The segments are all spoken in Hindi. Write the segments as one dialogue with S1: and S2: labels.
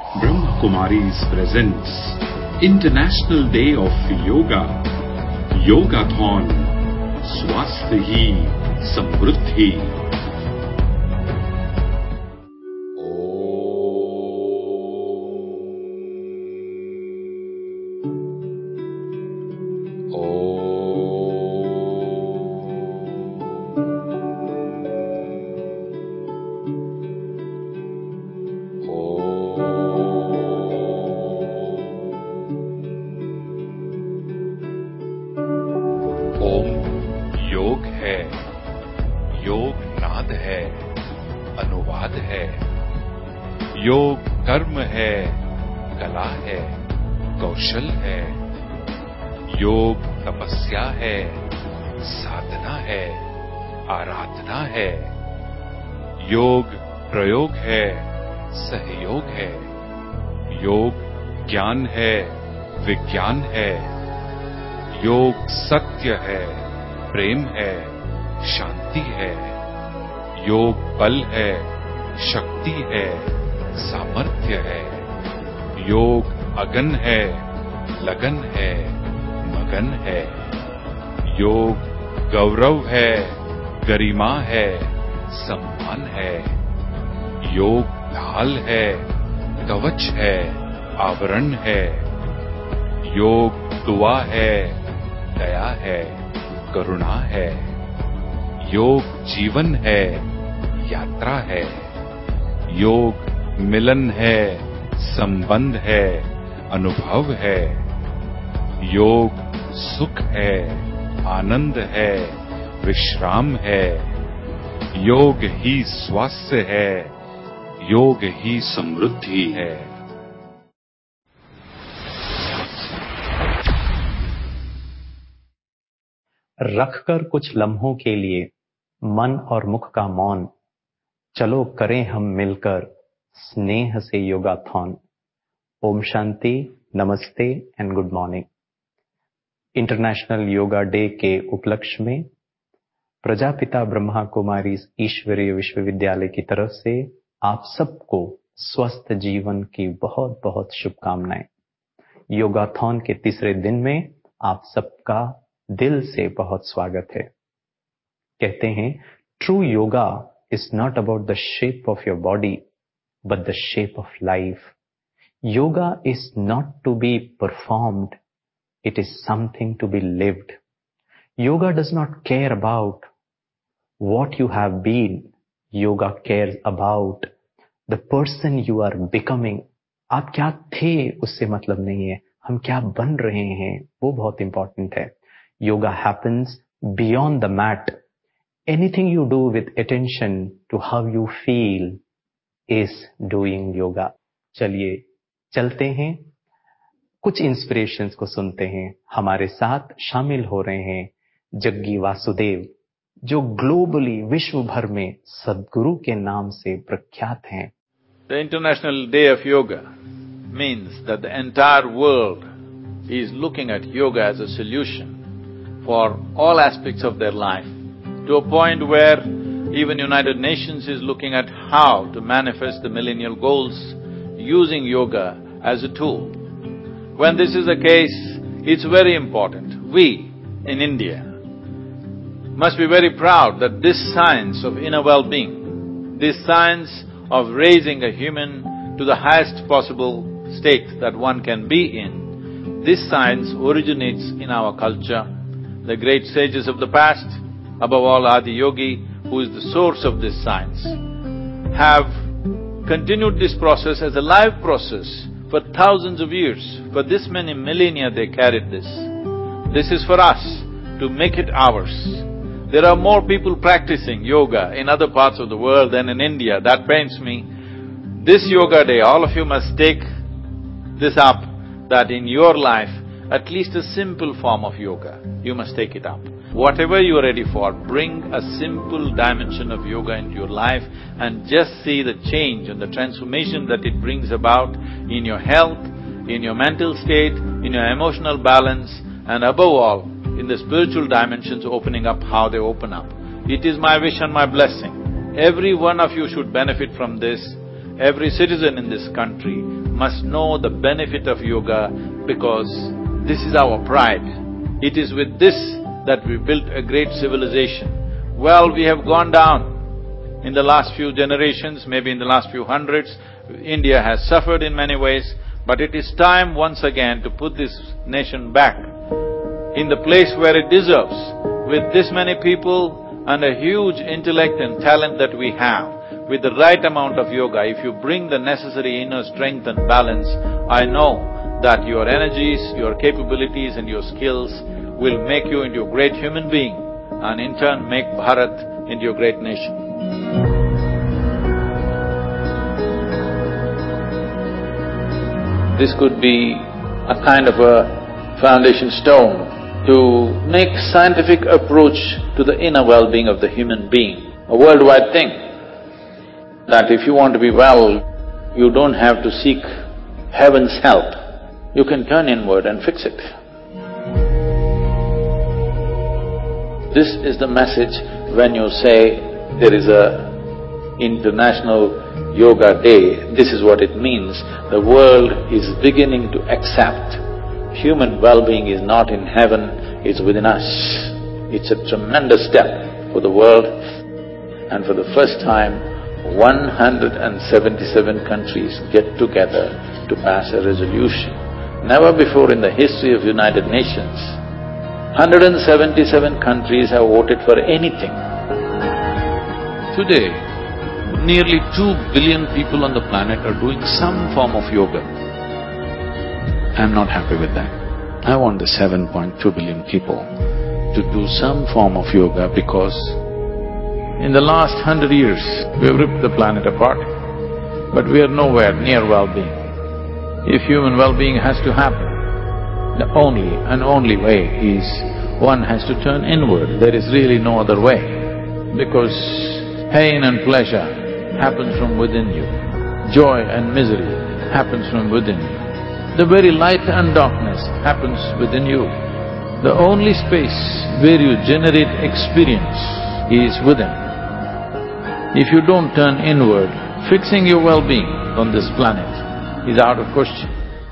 S1: Brahma Kumaris presents International Day of Yoga, Yogathon, Swasth Hi Samruddhi। ओम योग है, योग नाद है, अनुवाद है। योग कर्म है, कला है, कौशल है। योग तपस्या है, साधना है, आराधना है। योग प्रयोग है, सहयोग है। योग ज्ञान है, विज्ञान है। योग सत्य है, प्रेम है, शांति है। योग बल है, शक्ति है, सामर्थ्य है। योग अगन है, लगन है, मगन है। योग गौरव है, गरिमा है, सम्मान है। योग ढाल है, कवच है, आवरण है। योग दुआ है, दया है, करुणा है। योग जीवन है, यात्रा है। योग मिलन है, संबंध है, अनुभव है। योग सुख है, आनंद है, विश्राम है। योग ही स्वास्थ्य है, योग ही समृद्धि है।
S2: रखकर कुछ लम्हों के लिए मन और मुख का मौन, चलो करें हम मिलकर स्नेह से योगाथॉन। ओम शांति, namaste and good morning. International yoga day के उपलक्ष्य में प्रजापिता ब्रह्मा कुमारी ईश्वरीय विश्वविद्यालय की तरफ से आप सबको स्वस्थ जीवन की बहुत बहुत शुभकामनाएं। योगाथॉन के तीसरे दिन में आप सबका दिल से बहुत स्वागत है। कहते हैं, true yoga is not about the shape of your body but the shape of life. Yoga is not to be performed, it is something to be lived. Yoga does not care about what you have been. Yoga cares about the person you are becoming. आप क्या थे उससे मतलब नहीं है, हम क्या बन रहे हैं वो बहुत इंपॉर्टेंट है। Yoga happens beyond the mat. Anything you do with attention to how you feel is doing yoga. चलिए चलते हैं, कुछ इंस्पिरेशंस को सुनते हैं। हमारे साथ शामिल हो रहे हैं जग्गी वासुदेव, जो ग्लोबली विश्व भर में सद्गुरु के नाम से प्रख्यात हैं।
S3: The International Day of Yoga means that the entire world is looking at yoga as a solution for all aspects of their life, to a point where even United Nations is looking at how to manifest the millennial goals using yoga as a tool. When this is the case, it's very important. We, in India, must be very proud that this science of inner well-being, this science of raising a human to the highest possible state that one can be in, this science originates in our culture. The great sages of the past, above all Adi Yogi, who is the source of this science, have continued this process as a live process for thousands of years. For this many millennia they carried this. This is for us to make it ours. There are more people practicing yoga in other parts of the world than in India. That pains me. This Yoga Day, all of you must take this up, that in your life, at least a simple form of yoga, you must take it up. Whatever you are ready for, bring a simple dimension of yoga into your life and just see the change and the transformation that it brings about in your health, in your mental state, in your emotional balance, and above all, in the spiritual dimensions opening up how they open up. It is my wish and my blessing. Every one of you should benefit from this. Every citizen in this country must know the benefit of yoga because this is our pride. It is with this that we built a great civilization. Well, we have gone down in the last few generations, maybe in the last few hundreds. India has suffered in many ways, but it is time once again to put this nation back in the place where it deserves. With this many people and a huge intellect and talent that we have, with the right amount of yoga, if you bring the necessary inner strength and balance, I know that your energies, your capabilities and your skills will make you into a great human being and in turn make Bharat into a great nation. This could be a kind of a foundation stone to make scientific approach to the inner well-being of the human being, a worldwide thing, that if you want to be well, you don't have to seek heaven's help, you can turn inward and fix it. This is the message when you say there is a International Yoga Day. This is what it means. The world is beginning to accept human well-being is not in heaven, it's within us. It's a tremendous step for the world, and for the first time, 177 countries get together to pass a resolution. Never before in the history of United Nations, 177 countries have voted for anything. Today, nearly 2 billion people on the planet are doing some form of yoga. I'm not happy with that. I want the 7.2 billion people to do some form of yoga because in the last 100 years, we have ripped the planet apart, but we are nowhere near well-being. If human well-being has to happen, the only and only way is one has to turn inward. There is really no other way, because pain and pleasure happens from within you. Joy and misery happens from within you. The very light and darkness happens within you. The only space where you generate experience is within. If you don't turn inward, fixing your well-being on this planet is out of question.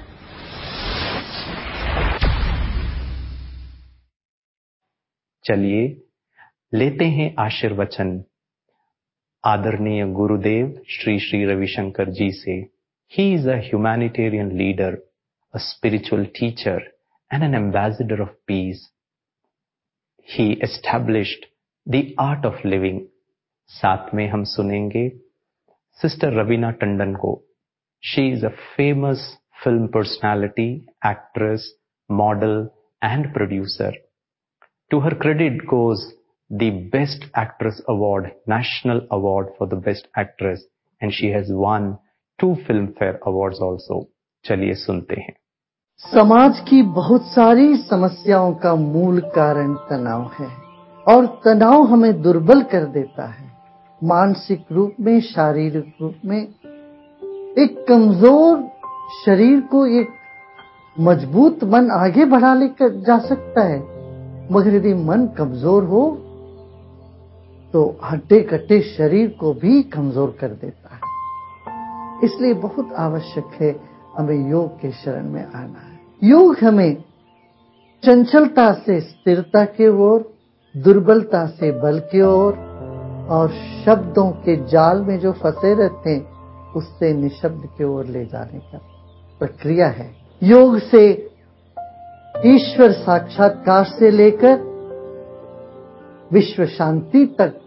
S2: चलिए लेते हैं आशीर्वचन आदरणीय गुरुदेव श्री श्री रविशंकर जी से। He is a humanitarian leader, a spiritual teacher and an ambassador of peace. He established the art of living. साथ में हम सुनेंगे सिस्टर रवीना टंडन को। She is a famous film personality, actress, model and producer. To her credit goes the Best Actress Award, National Award for the Best Actress, and she has won 2 Filmfare Awards also. चलिए सुनते हैं।
S4: समाज की बहुत सारी समस्याओं का मूल कारण तनाव है और तनाव हमें दुर्बल कर देता है, मानसिक रूप में, शारीरिक रूप में। एक कमजोर शरीर को एक मजबूत मन आगे बढ़ा लेकर जा सकता है, मगर यदि मन कमजोर हो तो हड्डे कट्टे शरीर को भी कमजोर कर देता है। इसलिए बहुत आवश्यक है हमें योग के शरण में आना है। योग हमें चंचलता से स्थिरता की ओर, दुर्बलता से बल की ओर और शब्दों के जाल में जो फंसे रहते हैं उससे निशब्द की ओर ले जाने का प्रक्रिया है। योग से ईश्वर साक्षात्कार से लेकर विश्व शांति तक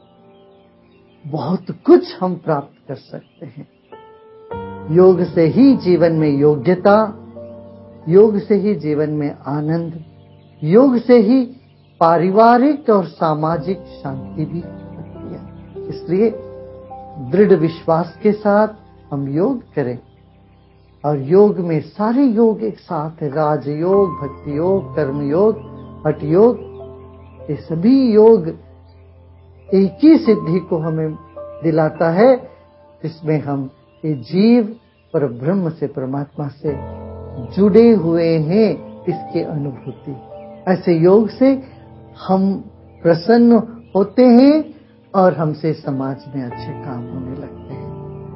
S4: बहुत कुछ हम प्राप्त कर सकते हैं। योग से ही जीवन में योग्यता, योग से ही जीवन में आनंद, योग से ही पारिवारिक और सामाजिक शांति भी होती है। इसलिए दृढ़ विश्वास के साथ हम योग करें और योग में सारे योग एक साथ है, राजयोग, भक्ति योग, कर्म योग, हठ योग। ये सभी योग एक ही सिद्धि को हमें दिलाता है जिसमें हम ये जीव पर ब्रह्म से, परमात्मा से जुड़े हुए हैं, इसकी अनुभूति। ऐसे योग से हम प्रसन्न होते हैं और हमसे समाज में अच्छे काम होने लगते हैं।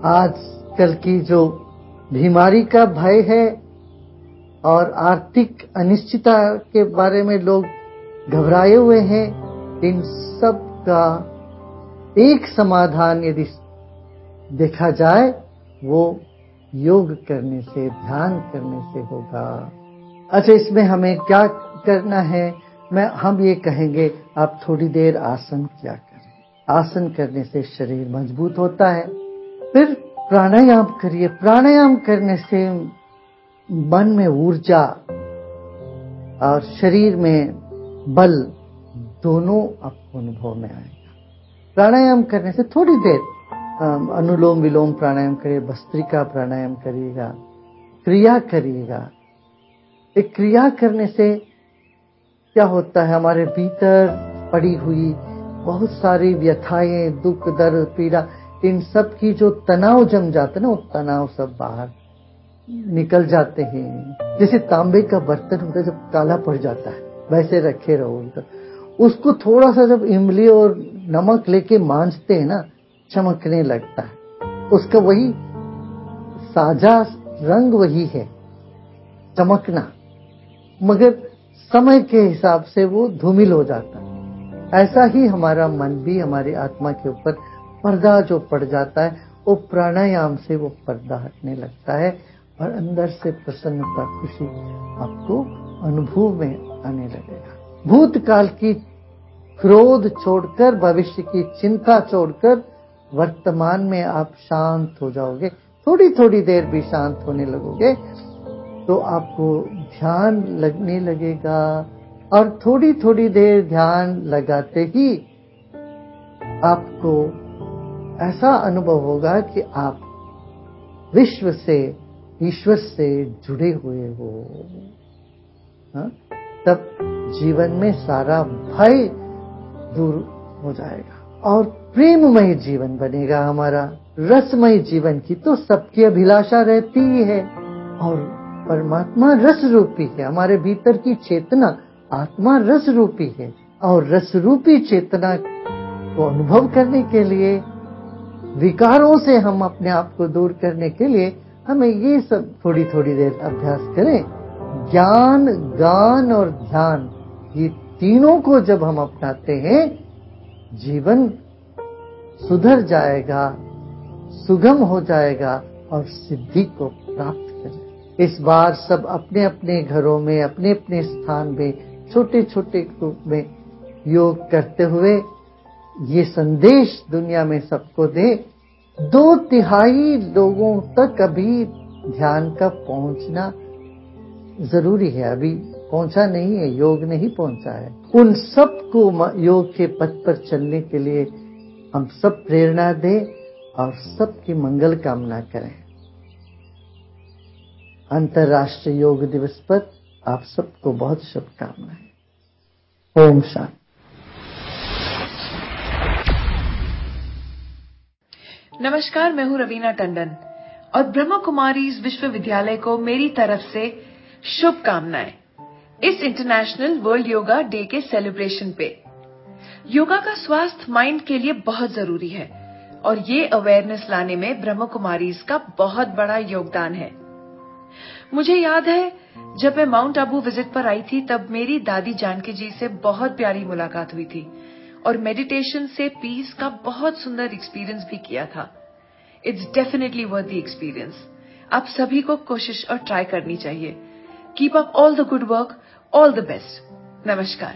S4: आजकल की जो बीमारी का भय है और आर्थिक अनिश्चितता के बारे में लोग घबराए हुए हैं, इन सब का एक समाधान यदि देखा जाए वो योग करने से, ध्यान करने से होगा। अच्छा, इसमें हमें क्या करना है? हम ये कहेंगे आप थोड़ी देर आसन किया करें। आसन करने से शरीर मजबूत होता है। फिर प्राणायाम करिए। प्राणायाम करने से मन में ऊर्जा और शरीर में बल दोनों आपको अनुभव में आएगा। प्राणायाम करने से थोड़ी देर अनुलोम विलोम प्राणायाम करिए, भस्त्रिका प्राणायाम करिएगा, क्रिया करिएगा। एक क्रिया करने से क्या होता है, हमारे भीतर पड़ी हुई बहुत सारी व्यथाएं, दुख, दर्द, पीड़ा, इन सब की जो तनाव जम जाते हैं ना, वो तनाव सब बाहर निकल जाते हैं। जैसे तांबे का बर्तन होता है, जब काला पड़ जाता है वैसे रखे रहो तो उसको थोड़ा सा जब इमली और नमक लेके मांजते हैं ना, चमकने लगता है। उसका वही साजा रंग वही है, चमकना, मगर समय के हिसाब से वो धूमिल हो जाता है। ऐसा ही हमारा मन भी, हमारी आत्मा के ऊपर पर्दा जो पड़ जाता है, वो प्राणायाम से वो पर्दा हटने लगता है और अंदर से प्रसन्नता, खुशी आपको अनुभव में आने लगेगा। भूतकाल की क्रोध छोड़कर, भविष्य की चिंता छोड़कर वर्तमान में आप शांत हो जाओगे। थोड़ी थोड़ी देर भी शांत होने लगोगे तो आपको ध्यान लगने लगेगा, और थोड़ी थोड़ी देर ध्यान लगाते ही आपको ऐसा अनुभव होगा कि आप विश्व से, ईश्वर से जुड़े हुए हो। तब जीवन में सारा भय दूर हो जाएगा और प्रेममय जीवन बनेगा हमारा। रसमय जीवन की तो सबकी अभिलाषा रहती ही है, और परमात्मा रस रूपी है। हमारे भीतर की चेतना, आत्मा रस रूपी है, और रस रूपी चेतना को अनुभव करने के लिए, विकारों से हम अपने आप को दूर करने के लिए हमें ये सब थोड़ी थोड़ी देर अभ्यास करें। ज्ञान, गान और ध्यान, ये तीनों को जब हम अपनाते हैं, जीवन सुधर जाएगा, सुगम हो जाएगा और सिद्धि को प्राप्त करें। इस बार सब अपने अपने घरों में, अपने अपने स्थान में, छोटे छोटे ग्रुप में योग करते हुए ये संदेश दुनिया में सबको दे। 2/3 लोगों तक अभी ध्यान का पहुंचना जरूरी है। अभी पहुंचा नहीं है, योग नहीं पहुंचा है। उन सबको योग के पथ पर चलने के लिए हम सब प्रेरणा दें और सबकी मंगल कामना करें। अंतर्राष्ट्रीय योग दिवस पर आप सबको बहुत शुभकामनाएं। ओम शांति।
S5: नमस्कार, मैं हूं रवीना टंडन और ब्रह्मा कुमारीज विश्वविद्यालय को मेरी तरफ से शुभकामनाएं इस इंटरनेशनल वर्ल्ड योगा डे के सेलिब्रेशन पे। योगा का स्वास्थ्य माइंड के लिए बहुत जरूरी है और ये अवेयरनेस लाने में ब्रह्मा कुमारीज का बहुत बड़ा योगदान है। मुझे याद है जब मैं माउंट आबू विजिट पर आई थी, तब मेरी दादी जानकी जी से बहुत प्यारी मुलाकात हुई थी और मेडिटेशन से पीस का बहुत सुंदर एक्सपीरियंस भी किया था। It's definitely worth the experience. आप सभी को कोशिश और ट्राई करनी चाहिए। Keep up all the good work, all the best. नमस्कार।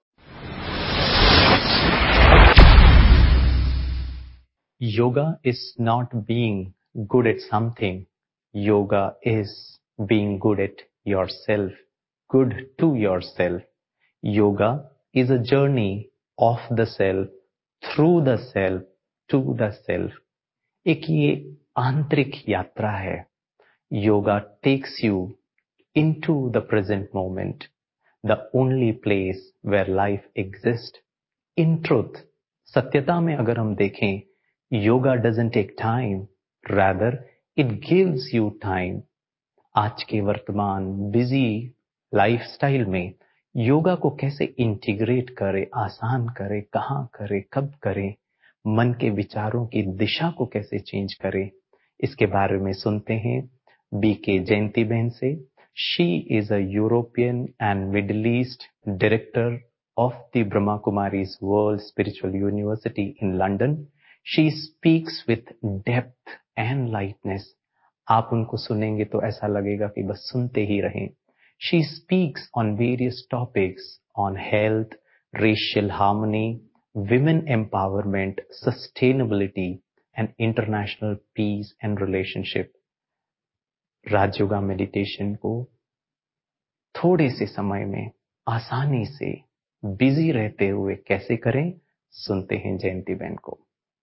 S2: Yoga is not being good at something. Yoga is being good at yourself, good to yourself. Yoga is a journey of the self, through the self, to the self. एक ये आंतरिक यात्रा है। Yoga takes you into the present moment, the only place where life exists. In truth, सत्यता में अगर हम देखें, yoga doesn't take time, rather it gives you time. आज के वर्तमान बिजी लाइफस्टाइल में योगा को कैसे इंटीग्रेट करें, आसान करें, कहाँ करें, कब करें, मन के विचारों की दिशा को कैसे चेंज करें, इसके बारे में सुनते हैं बीके जयंती बहन से। She is a European and middle east director of the Brahma Kumaris World Spiritual University in London. She speaks with depth and lightness. आप उनको सुनेंगे तो ऐसा लगेगा कि बस सुनते ही रहें। She speaks on various topics on health, racial harmony, women empowerment, sustainability and international peace and relationship. Rajyoga meditation को थोड़े से समय में आसानी से बिजी रहते हुए कैसे करें, सुनते हैं जयंती बहन को।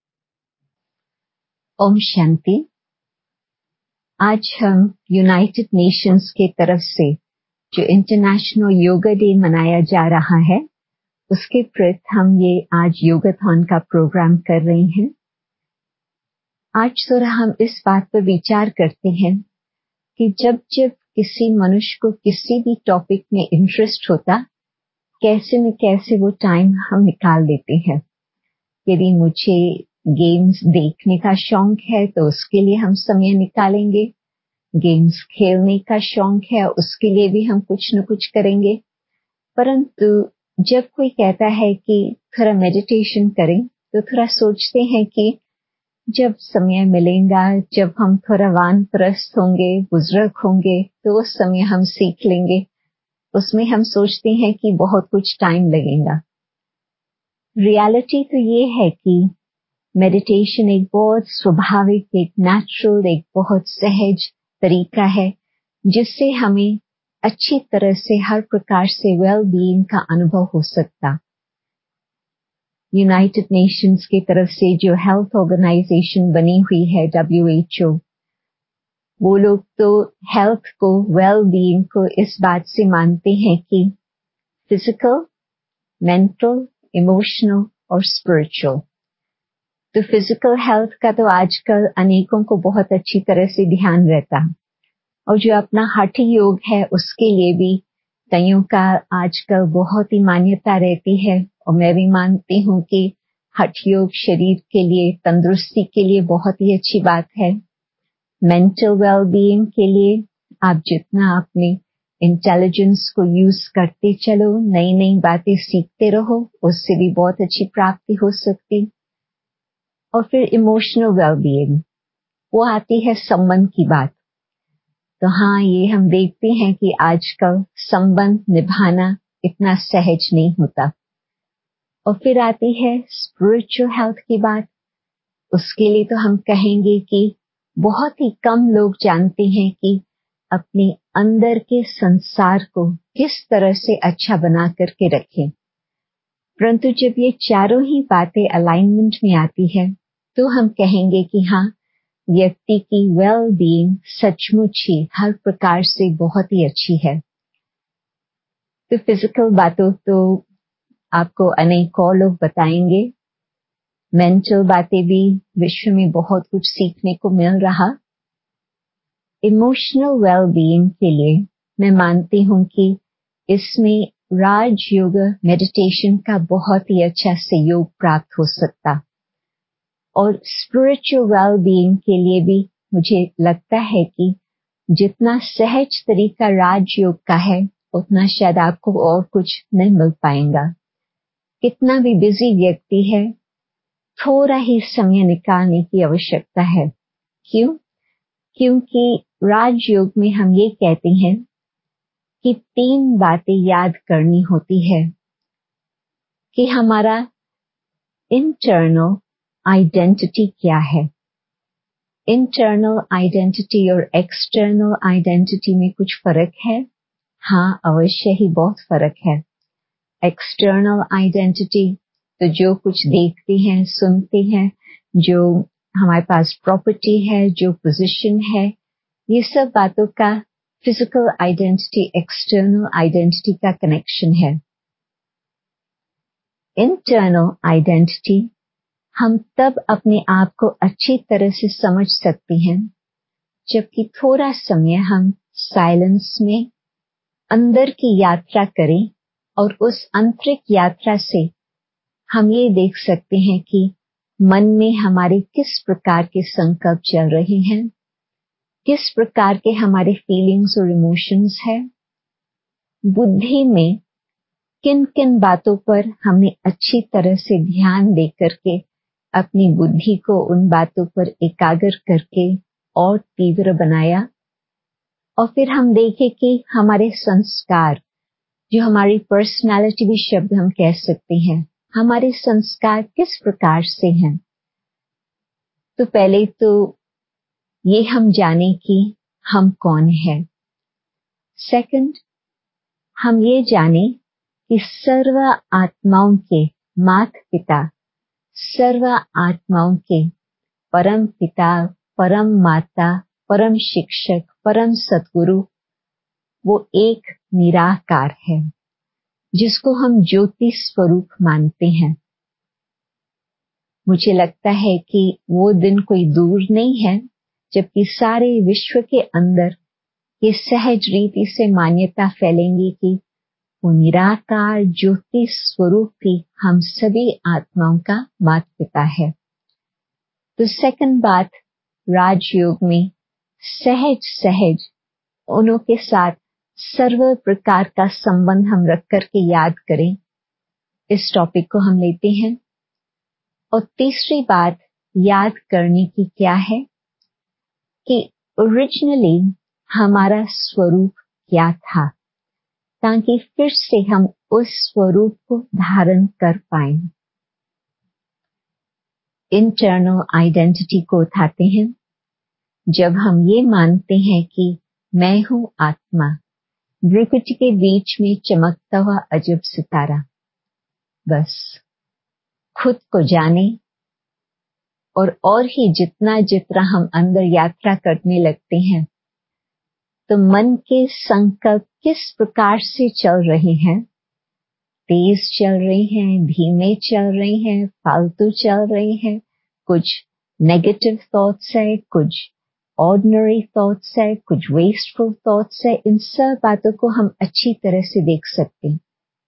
S6: ओम शांति। आज हम यूनाइटेड नेशंस के तरफ से जो इंटरनेशनल योगा डे मनाया जा रहा है, उसके प्रति हम ये आज योगाथॉन का प्रोग्राम कर रहे हैं। आज थोड़ा हम इस बात पर विचार करते हैं कि जब जब किसी मनुष्य को किसी भी टॉपिक में इंटरेस्ट होता, कैसे न कैसे वो टाइम हम निकाल देते हैं। यदि मुझे गेम्स देखने का शौक है तो उसके लिए हम समय निकालेंगे, गेम्स खेलने का शौक है उसके लिए भी हम कुछ न कुछ करेंगे। परंतु जब कोई कहता है कि थोड़ा मेडिटेशन करें तो थोड़ा सोचते हैं कि जब समय मिलेगा, जब हम थोड़ा वानप्रस्थ होंगे, बुजुर्ग होंगे, तो उस समय हम सीख लेंगे। उसमें हम सोचते हैं कि बहुत कुछ टाइम लगेगा। रियलिटी तो ये है कि मेडिटेशन एक बहुत स्वाभाविक, एक नेचुरल, एक बहुत सहज तरीका है जिससे हमें अच्छी तरह से हर प्रकार से वेल बीइंग का अनुभव हो सकता। यूनाइटेड नेशंस की तरफ से जो हेल्थ ऑर्गेनाइजेशन बनी हुई है WHO, वो लोग तो हेल्थ को, वेल बीइंग को इस बात से मानते हैं कि फिजिकल, मेंटल, इमोशनल और स्पिरिचुअल। तो फिजिकल हेल्थ का तो आजकल अनेकों को बहुत अच्छी तरह से ध्यान रहता, और जो अपना हठ योग है उसके लिए भी कईयों का आजकल बहुत ही मान्यता रहती है। और मैं भी मानती हूँ कि हठ योग शरीर के लिए, तंदुरुस्ती के लिए बहुत ही अच्छी बात है। मेंटल वेल बीइंग के लिए आप जितना अपने इंटेलिजेंस को यूज करते चलो, नई नई बातें सीखते रहो, उससे भी बहुत अच्छी प्राप्ति हो सकती। और फिर इमोशनल वेल बीइंग, वो आती है संबंध की बात। तो हाँ, ये हम देखते हैं कि आजकल संबंध निभाना इतना सहज नहीं होता। और फिर आती है स्पिरिचुअल हेल्थ की बात। उसके लिए तो हम कहेंगे कि बहुत ही कम लोग जानते हैं कि अपने अंदर के संसार को किस तरह से अच्छा बना करके रखें। परंतु जब ये चारों ही बातें अलाइनमेंट में आती है तो हम कहेंगे कि हाँ, व्यक्ति की वेल बीइंग सचमुच ही हर प्रकार से बहुत ही अच्छी है। तो फिजिकल बातों तो आपको अनेक और लोग बताएंगे। मेंटल बातें भी विश्व में बहुत कुछ सीखने को मिल रहा। इमोशनल वेल बीइंग के लिए मैं मानती हूँ कि इसमें राजयोग मेडिटेशन का बहुत ही अच्छा सहयोग प्राप्त हो सकता। और स्पिरिचुअल वेल बीइंग के लिए भी मुझे लगता है कि जितना सहज तरीका राजयोग का है उतना शायद आपको और कुछ नहीं मिल पाएगा। कितना भी बिजी व्यक्ति है, थोड़ा ही समय निकालने की आवश्यकता है। क्यों? क्योंकि राजयोग में हम ये कहते हैं कि 3 बातें याद करनी होती है कि हमारा इंटरनल आइडेंटिटी क्या है। इंटरनल आइडेंटिटी और एक्सटर्नल आइडेंटिटी में कुछ फर्क है? हाँ, अवश्य ही बहुत फर्क है। एक्सटर्नल आइडेंटिटी तो जो कुछ देखते हैं, सुनते हैं, जो हमारे पास प्रॉपर्टी है, जो पोजीशन है, ये सब बातों का फिजिकल आइडेंटिटी, एक्सटर्नल आइडेंटिटी का कनेक्शन है। इंटरनल आइडेंटिटी हम तब अपने आप को अच्छी तरह से समझ सकते हैं जबकि थोड़ा समय हम साइलेंस में अंदर की यात्रा करें, और उस आंतरिक यात्रा से हम ये देख सकते हैं कि मन में हमारे किस प्रकार के संकल्प चल रहे हैं, किस प्रकार के हमारे फीलिंग्स और इमोशंस है, बुद्धि में किन किन बातों पर हमने अच्छी तरह से ध्यान दे करके अपनी बुद्धि को उन बातों पर एकाग्र करके और तीव्र बनाया। और फिर हम देखें कि हमारे संस्कार, जो हमारी पर्सनालिटी भी शब्द हम कह सकते हैं, हमारे संस्कार किस प्रकार से हैं। तो पहले तो ये हम जाने कि हम कौन हैं। सेकंड, हम ये जाने कि सर्व आत्माओं के माता पिता, सर्व आत्माओं के परम पिता, परम माता, परम शिक्षक, परम सद्गुरु वो एक निराकार है, जिसको हम ज्योति स्वरूप मानते हैं। मुझे लगता है कि वो दिन कोई दूर नहीं है जबकि सारे विश्व के अंदर ये सहज रीति से मान्यता फैलेंगी कि वो निराकार ज्योति स्वरूप भी हम सभी आत्माओं का माता पिता है। तो सेकंड बात, राजयोग में सहज सहज उन्हों के साथ सर्व प्रकार का संबंध हम रख करके याद करें, इस टॉपिक को हम लेते हैं। और तीसरी बात याद करने की क्या है कि ओरिजिनली हमारा स्वरूप क्या था, ताकि फिर से हम उस स्वरूप को धारण कर पाएं। इंटरनल आइडेंटिटी को उठाते हैं। जब हम ये मानते हैं कि मैं हूं आत्मा, भ्रुकुटी के बीच में चमकता हुआ अजब सितारा, बस खुद को जाने और ही जितना जितना हम अंदर यात्रा करने लगते हैं तो मन के संकल्प किस प्रकार से चल रहे हैं, तेज चल रहे हैं, धीमे चल रहे हैं, फालतू चल रहे हैं, कुछ नेगेटिव थॉट्स है, कुछ ऑर्डिनरी थॉट्स है, कुछ वेस्टफुल थॉट्स है। इन सब बातों को हम अच्छी तरह से देख सकते हैं।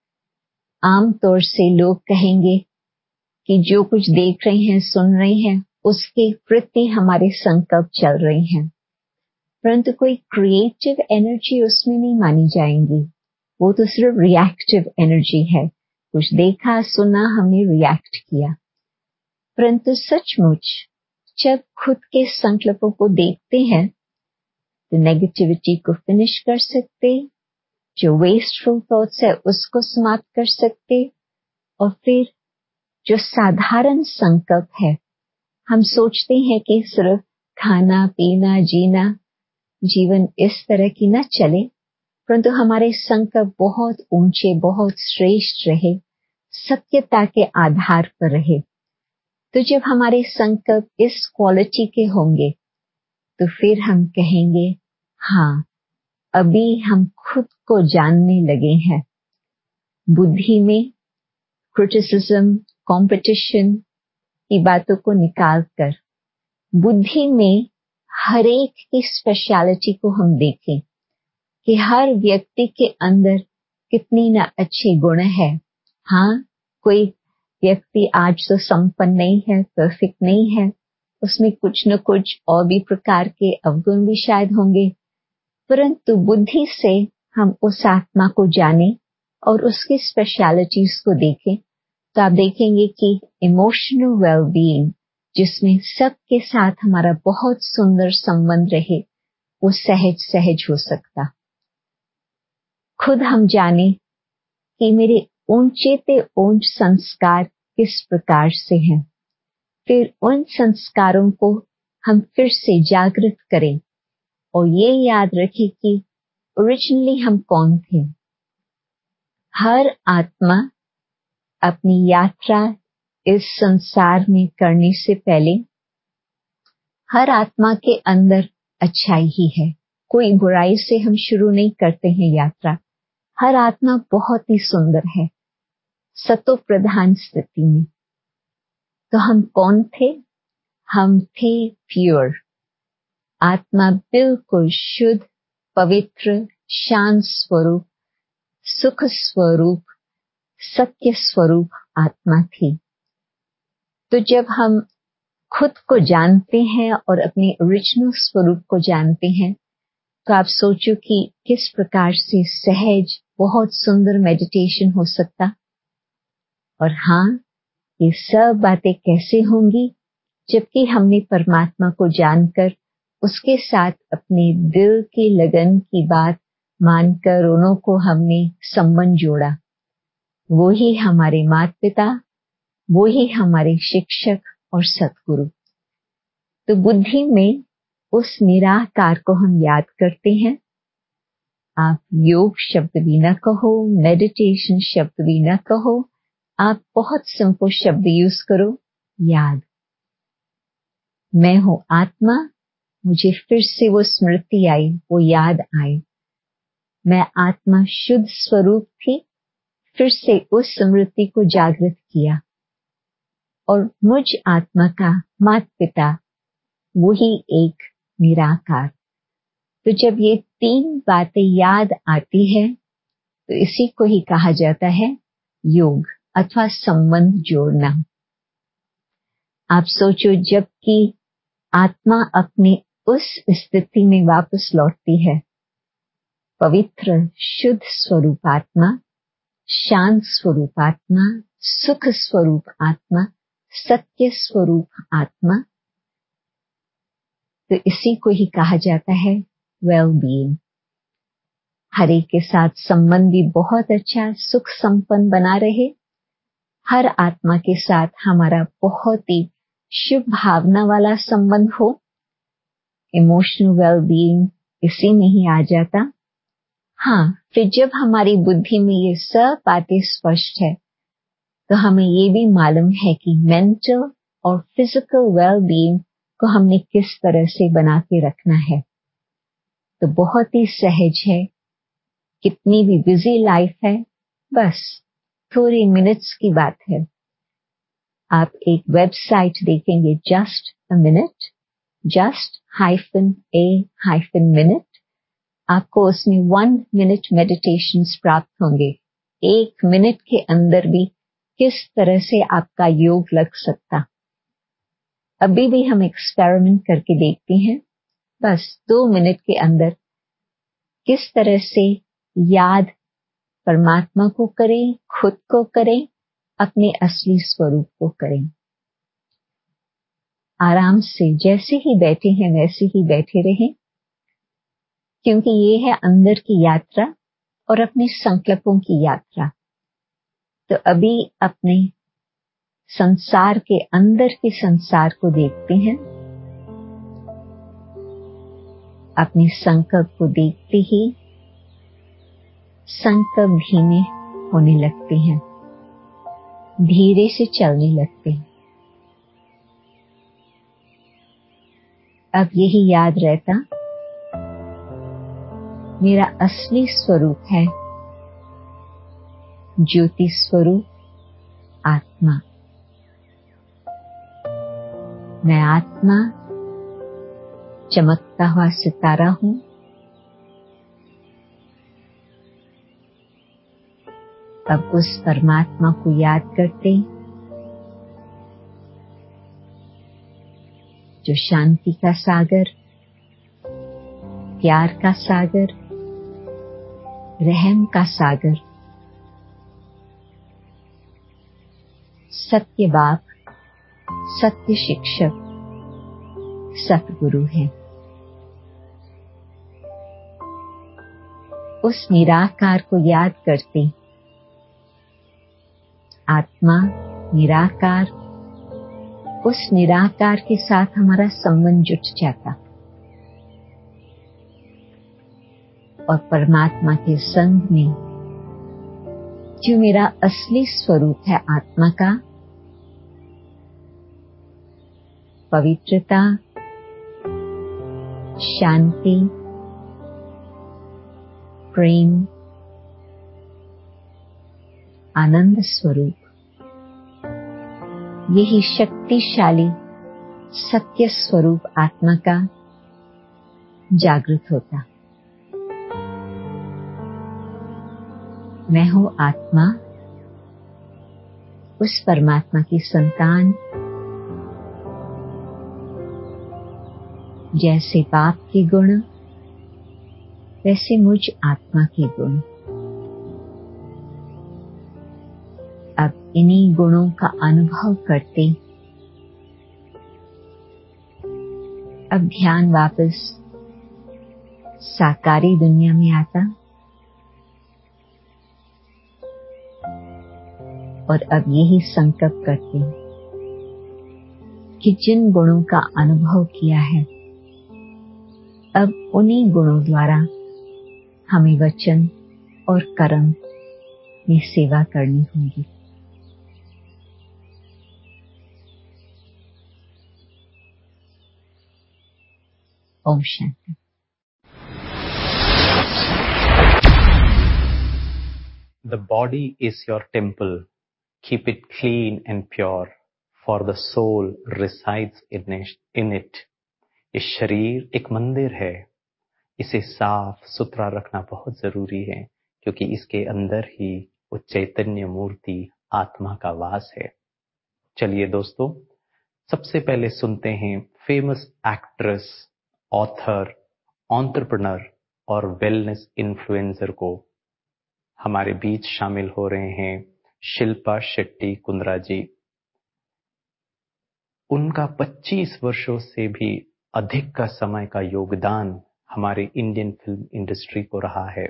S6: आमतौर से लोग कहेंगे कि जो कुछ देख रहे हैं, सुन रहे हैं, उसके प्रति हमारे संकल्प चल रहे हैं, परंतु कोई क्रिएटिव एनर्जी उसमें नहीं मानी जाएंगी। वो तो सिर्फ रिएक्टिव एनर्जी है। कुछ देखा, सुना, हमने रिएक्ट किया। परंतु सचमुच जब खुद के संकल्पों को देखते हैं तो नेगेटिविटी को फिनिश कर सकते, जो वेस्टफुल थॉट्स है उसको समाप्त कर सकते, और फिर जो साधारण संकल्प है, हम सोचते हैं कि सिर्फ खाना पीना जीना, जीवन इस तरह की न चले, परंतु हमारे संकल्प बहुत ऊंचे, बहुत श्रेष्ठ रहे, सत्यता के आधार पर रहे। तो जब हमारे संकल्प इस क्वालिटी के होंगे तो फिर हम कहेंगे हाँ, अभी हम खुद को जानने लगे हैं। बुद्धि में क्रिटिसिज्म, कंपटीशन की बातों को निकालकर बुद्धि में हर एक की स्पेशलिटी को हम देखें कि हर व्यक्ति के अंदर कितनी न अच्छी गुण है। हाँ, कोई व्यक्ति आज तो संपन्न नहीं है, परफेक्ट नहीं है, उसमें कुछ न कुछ और भी प्रकार के अवगुण भी शायद होंगे, परंतु बुद्धि से हम उस आत्मा को जाने और उसकी स्पेशलिटीज को देखें तो आप देखेंगे कि इमोशनल वेलबीइंग, जिसमें सबके साथ हमारा बहुत सुंदर संबंध रहे, वो सहज सहज हो सकता। खुद हम जाने कि मेरे ऊंचे ते ऊंच संस्कार किस प्रकार से हैं, फिर उन संस्कारों को हम फिर से जागृत करें और ये याद रखें कि ओरिजिनली हम कौन थे। हर आत्मा अपनी यात्रा इस संसार में करने से पहले हर आत्मा के अंदर अच्छाई ही है। कोई बुराई से हम शुरू नहीं करते हैं यात्रा। हर आत्मा बहुत ही सुंदर है, सतो प्रधान स्थिति में। तो हम कौन थे? हम थे प्योर। आत्मा बिल्कुल शुद्ध, पवित्र, शांत स्वरूप, सुख स्वरूप, सत्य स्वरूप आत्मा थी। तो जब हम खुद को जानते हैं और अपने ओरिजिनल स्वरूप को जानते हैं, तो आप सोचो कि किस प्रकार से सहज बहुत सुंदर मेडिटेशन हो सकता। और हाँ, ये सब बातें कैसे होंगी, जबकि हमने परमात्मा को जानकर उसके साथ अपने दिल की लगन की बात मानकर उन्हों को हमने संबंध जोड़ा। वो ही हमारे माता पिता, वो ही हमारे शिक्षक और सतगुरु। तो बुद्धि में उस निराकार को हम याद करते हैं। आप योग शब्द भी न कहो, मेडिटेशन शब्द भी न कहो, आप बहुत सिंपल शब्द यूज करो, याद। मैं हूं आत्मा, मुझे फिर से वो स्मृति आई, वो याद आई। मैं आत्मा शुद्ध स्वरूप थी, फिर से उस स्मृति को जागृत किया। और मुझ आत्मा का माता पिता वही एक निराकार। तो जब ये तीन बातें याद आती है, तो इसी को ही कहा जाता है योग अथवा संबंध जोड़ना। आप सोचो, जबकि आत्मा अपने उस स्थिति में वापस लौटती है, पवित्र शुद्ध स्वरूप आत्मा, शांत स्वरूप आत्मा, सुख स्वरूप आत्मा, सत्य स्वरूप आत्मा, तो इसी को ही कहा जाता है वेल बीइंग। हर एक के साथ संबंध भी बहुत अच्छा सुख संपन्न बना रहे। हर आत्मा के साथ हमारा बहुत ही शुभ भावना वाला संबंध हो। इमोशनल वेल बीइंग इसी में ही आ जाता। हाँ, फिर जब हमारी बुद्धि में ये सब बातें स्पष्ट है, तो हमें ये भी मालूम है कि मेंटल और फिजिकल वेल बीइंग को हमने किस तरह से बना के रखना है। तो बहुत ही सहज है। कितनी भी बिजी लाइफ है, बस थोड़ी मिनट्स की बात है। आप एक वेबसाइट देखेंगे, जस्ट अ मिनट, just-a-minute, आपको उसमें 1 मिनट मेडिटेशंस प्राप्त होंगे। 1 मिनट के अंदर भी किस तरह से आपका योग लग सकता। अभी भी हम एक्सपेरिमेंट करके देखते हैं, बस 2 मिनट के अंदर किस तरह से याद परमात्मा को करें, खुद को करें, अपने असली स्वरूप को करें। आराम से जैसे ही बैठे हैं वैसे ही बैठे रहें, क्योंकि ये है अंदर की यात्रा और अपने संकल्पों की यात्रा। तो अभी अपने संसार के अंदर के संसार को देखते हैं। अपने संकल्प को देखते ही संकल्प धीमे होने लगते हैं, धीरे से चलने लगते हैं। अब यही याद रहता, मेरा असली स्वरूप है ज्योति स्वरूप आत्मा। मैं आत्मा चमकता हुआ सितारा हूं। अब उस परमात्मा को याद करते, जो शांति का सागर, प्यार का सागर, रहम का सागर, सत्य बाप, सत्य शिक्षक, सतगुरु है। उस निराकार को याद करते, आत्मा निराकार, उस निराकार के साथ हमारा संबंध जुट जाता और परमात्मा के संग में जो मेरा असली स्वरूप है आत्मा का, पवित्रता, शांति, प्रेम, आनंद स्वरूप, यही शक्तिशाली सत्य स्वरूप आत्मा का जागृत होता। मैं हूं आत्मा, उस परमात्मा की संतान, जैसे बाप के गुण वैसे मुझ आत्मा के गुण। अब इन्हीं गुणों का अनुभव करते अब ध्यान वापस साकारी दुनिया में आता और अब यही संकल्प करते कि जिन गुणों का अनुभव किया है अब उन्हीं गुणों द्वारा हमें वचन और कर्म में सेवा करनी होगी। Om Shanti.
S2: The body is your temple. Keep it clean and pure, for the soul resides in it. ये शरीर एक मंदिर है, इसे साफ सुथरा रखना बहुत जरूरी है क्योंकि इसके अंदर ही वो चैतन्य मूर्ति आत्मा का वास है। चलिए दोस्तों, सबसे पहले सुनते हैं फेमस एक्ट्रेस, ऑथर, एंटरप्रेन्योर और वेलनेस इन्फ्लुएंसर को। हमारे बीच शामिल हो रहे हैं शिल्पा शेट्टी कुंद्रा जी। उनका 25 वर्षों से भी अधिक का समय का योगदान हमारे इंडियन फिल्म इंडस्ट्री को रहा है।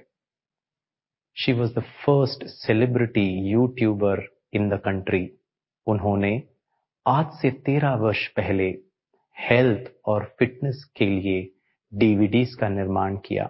S2: She was the first celebrity YouTuber in the country. उन्होंने आज से 13 वर्ष पहले हेल्थ और फिटनेस के लिए डीवीडीज का निर्माण किया।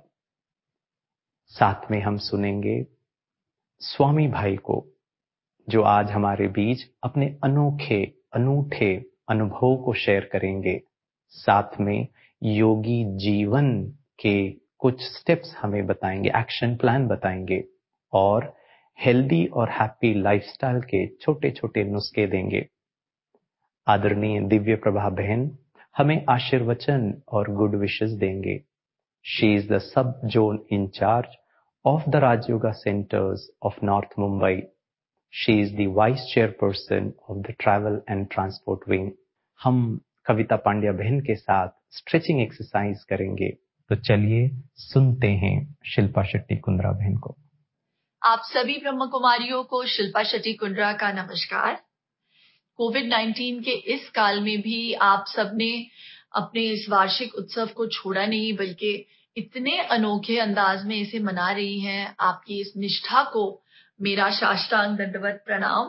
S2: साथ में हम सुनेंगे स्वामी भाई को, जो आज हमारे बीच अपने अनोखे अनूठे अनुभव को शेयर करेंगे। साथ में योगी जीवन के कुछ स्टेप्स हमें बताएंगे, एक्शन प्लान बताएंगे और हेल्दी और हैप्पी लाइफस्टाइल के छोटे छोटे नुस्खे देंगे। आदरणीय दिव्य प्रभा बहन हमें आशीर्वचन और गुड विशेस देंगे। She is the sub zone in charge of the Raj Yoga Centers of North Mumbai. She is the Vice Chairperson of the Travel and Transport Wing. हम कविता पांड्या बहन के साथ स्ट्रेचिंग एक्सरसाइज करेंगे। तो चलिए सुनते हैं शिल्पा शेट्टी कुंद्रा बहन को।
S7: आप सभी ब्रह्म कुमारियों को शिल्पा शेट्टी कुंद्रा का नमस्कार। कोविड-19 के इस काल में भी आप सबने अपने इस वार्षिक उत्सव को छोड़ा नहीं, बल्कि इतने अनोखे अंदाज में इसे मना रही हैं। आपकी इस निष्ठा को मेरा साष्टांग दंडवत प्रणाम।